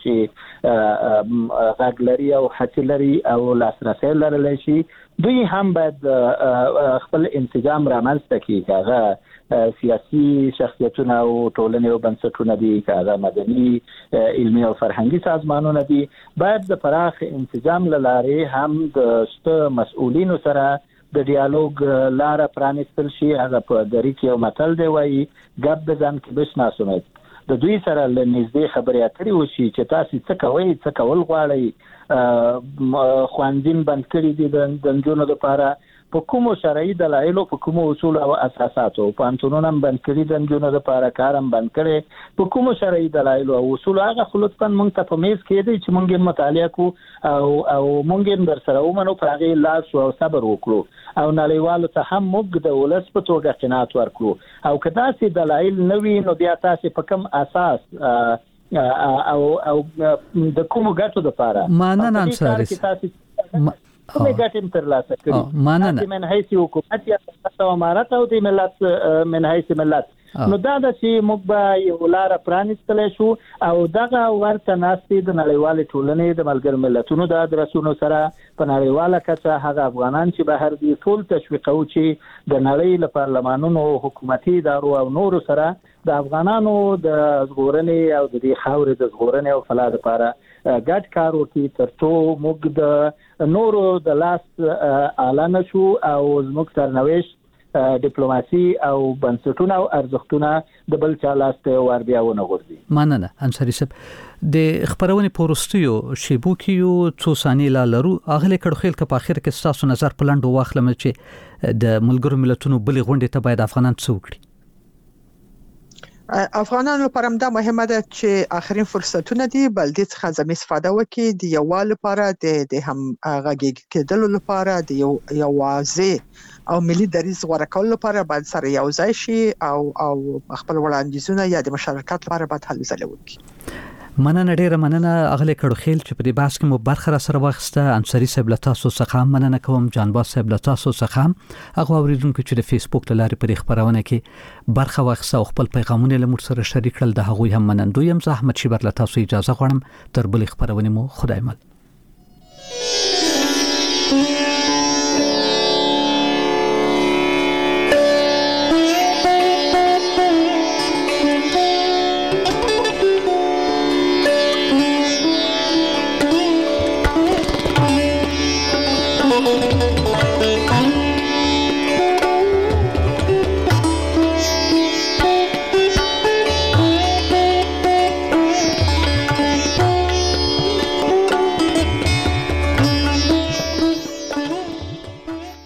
چې غاګلري او حتلري او لاسرسي لرلی شي دوی هم باید خپل انسجام رامنځته کړي کاغه سیاسي شخصیتونه او ټولنې او بنسټونه دي کاغه مدني علمي او فرهنګي سازمانونه دي باید د پراخ انسجام لاره هم د مسؤلینو سره د ډیالوګ لار پرانیستل شي هغه په دری کې یو متل دی وایي ګب د ځان کې بشناسومت د دوی سره لنږدې خبرې اترې وشي چې تاسو څه کوئ څه کول غواړئ خوانځین بند کړي دي د نجونو لپاره په کومو شرعي دلایلو په کومو اصول او اساساتو پانتونونه بند کړي د نجونو لپاره کارم بند کړي په کومو شرعي دلایلو او اصول هغه خلوتن مونږ ته په میز کې دي چې مونږ مطالعه کو او مونږ در سره ومنو په هغه لاس او صبر وکړو او نړیوالو ته هم موږ د ولس په توګه قناعت ورکړو او کدا سي دلایل نوي نو بیا تاسو په کوم اساس او د کومو ګټو لپاره مانن انصاری کومه ګټه تر لاسه کړي ماننه من حیث حکومت یا تاسو امارات او د ملت من حیث ملت نو دا د چې موږ به یو لار پرانیستل شو او دغه ورته ناستي د نړیوال ټولنې د ملګر ملتونو د ادرسونو سره په نړیواله کچه هغه افغانان چې بهر دي ټول تشویقو چې د نړۍ له پارلمانونو حکومتي ادارو او نورو سره د افغانانو د ژغورنې او د دې خاورې د ژغورنې او فلاح لپاره ګډ کار وکړي ترڅو موږ د نورو د لاس اعلان شو او زموږ سرنوشت ډیپلوماسي او بنسټونه او ارزښتونه د بل چا لاس ته ور بیا ونه غورځي مننه انصاری صاحب د خبرونه پورستیو شیبو کیو څو ثانیې لا لرو اغله کډو خیل ک په اخر کې تاسو نظر پلانډو واخلم چې د ملګرو ملتونو بلې غونډې ته باید افغانان څه وکړي افغانانو لپاره دا مهمه ده چې اخرین فرصتونه دي بل دې څخه زمي استفاده وکړي د یووالي لپاره د هم غږی کېدل لپاره د یو واضح او ملي دریځ غوړه کول لپاره باید سره یو ځای شي او خپل وړاندیزونه یا د مشارکت لپاره باید هلې ځلې وکړي مننه ډیره مننه اغلی کړو خیل چې په دې بحث کې مو برخه را سره واخسته. انصاری صاحب له تاسو څخه مننه کوم. جانباز صاحب له تاسو څخه هغه اوریدونکو چې د فیسبوک له لارې پر خبرونه کې برخه واخسته او خپل پیغامونه له موږ سره شریک کړل، د هغوی هم منندوی یم. زه احمد شیبر له تاسو اجازه غواړم. تر بل خبرونه مو خدای مل.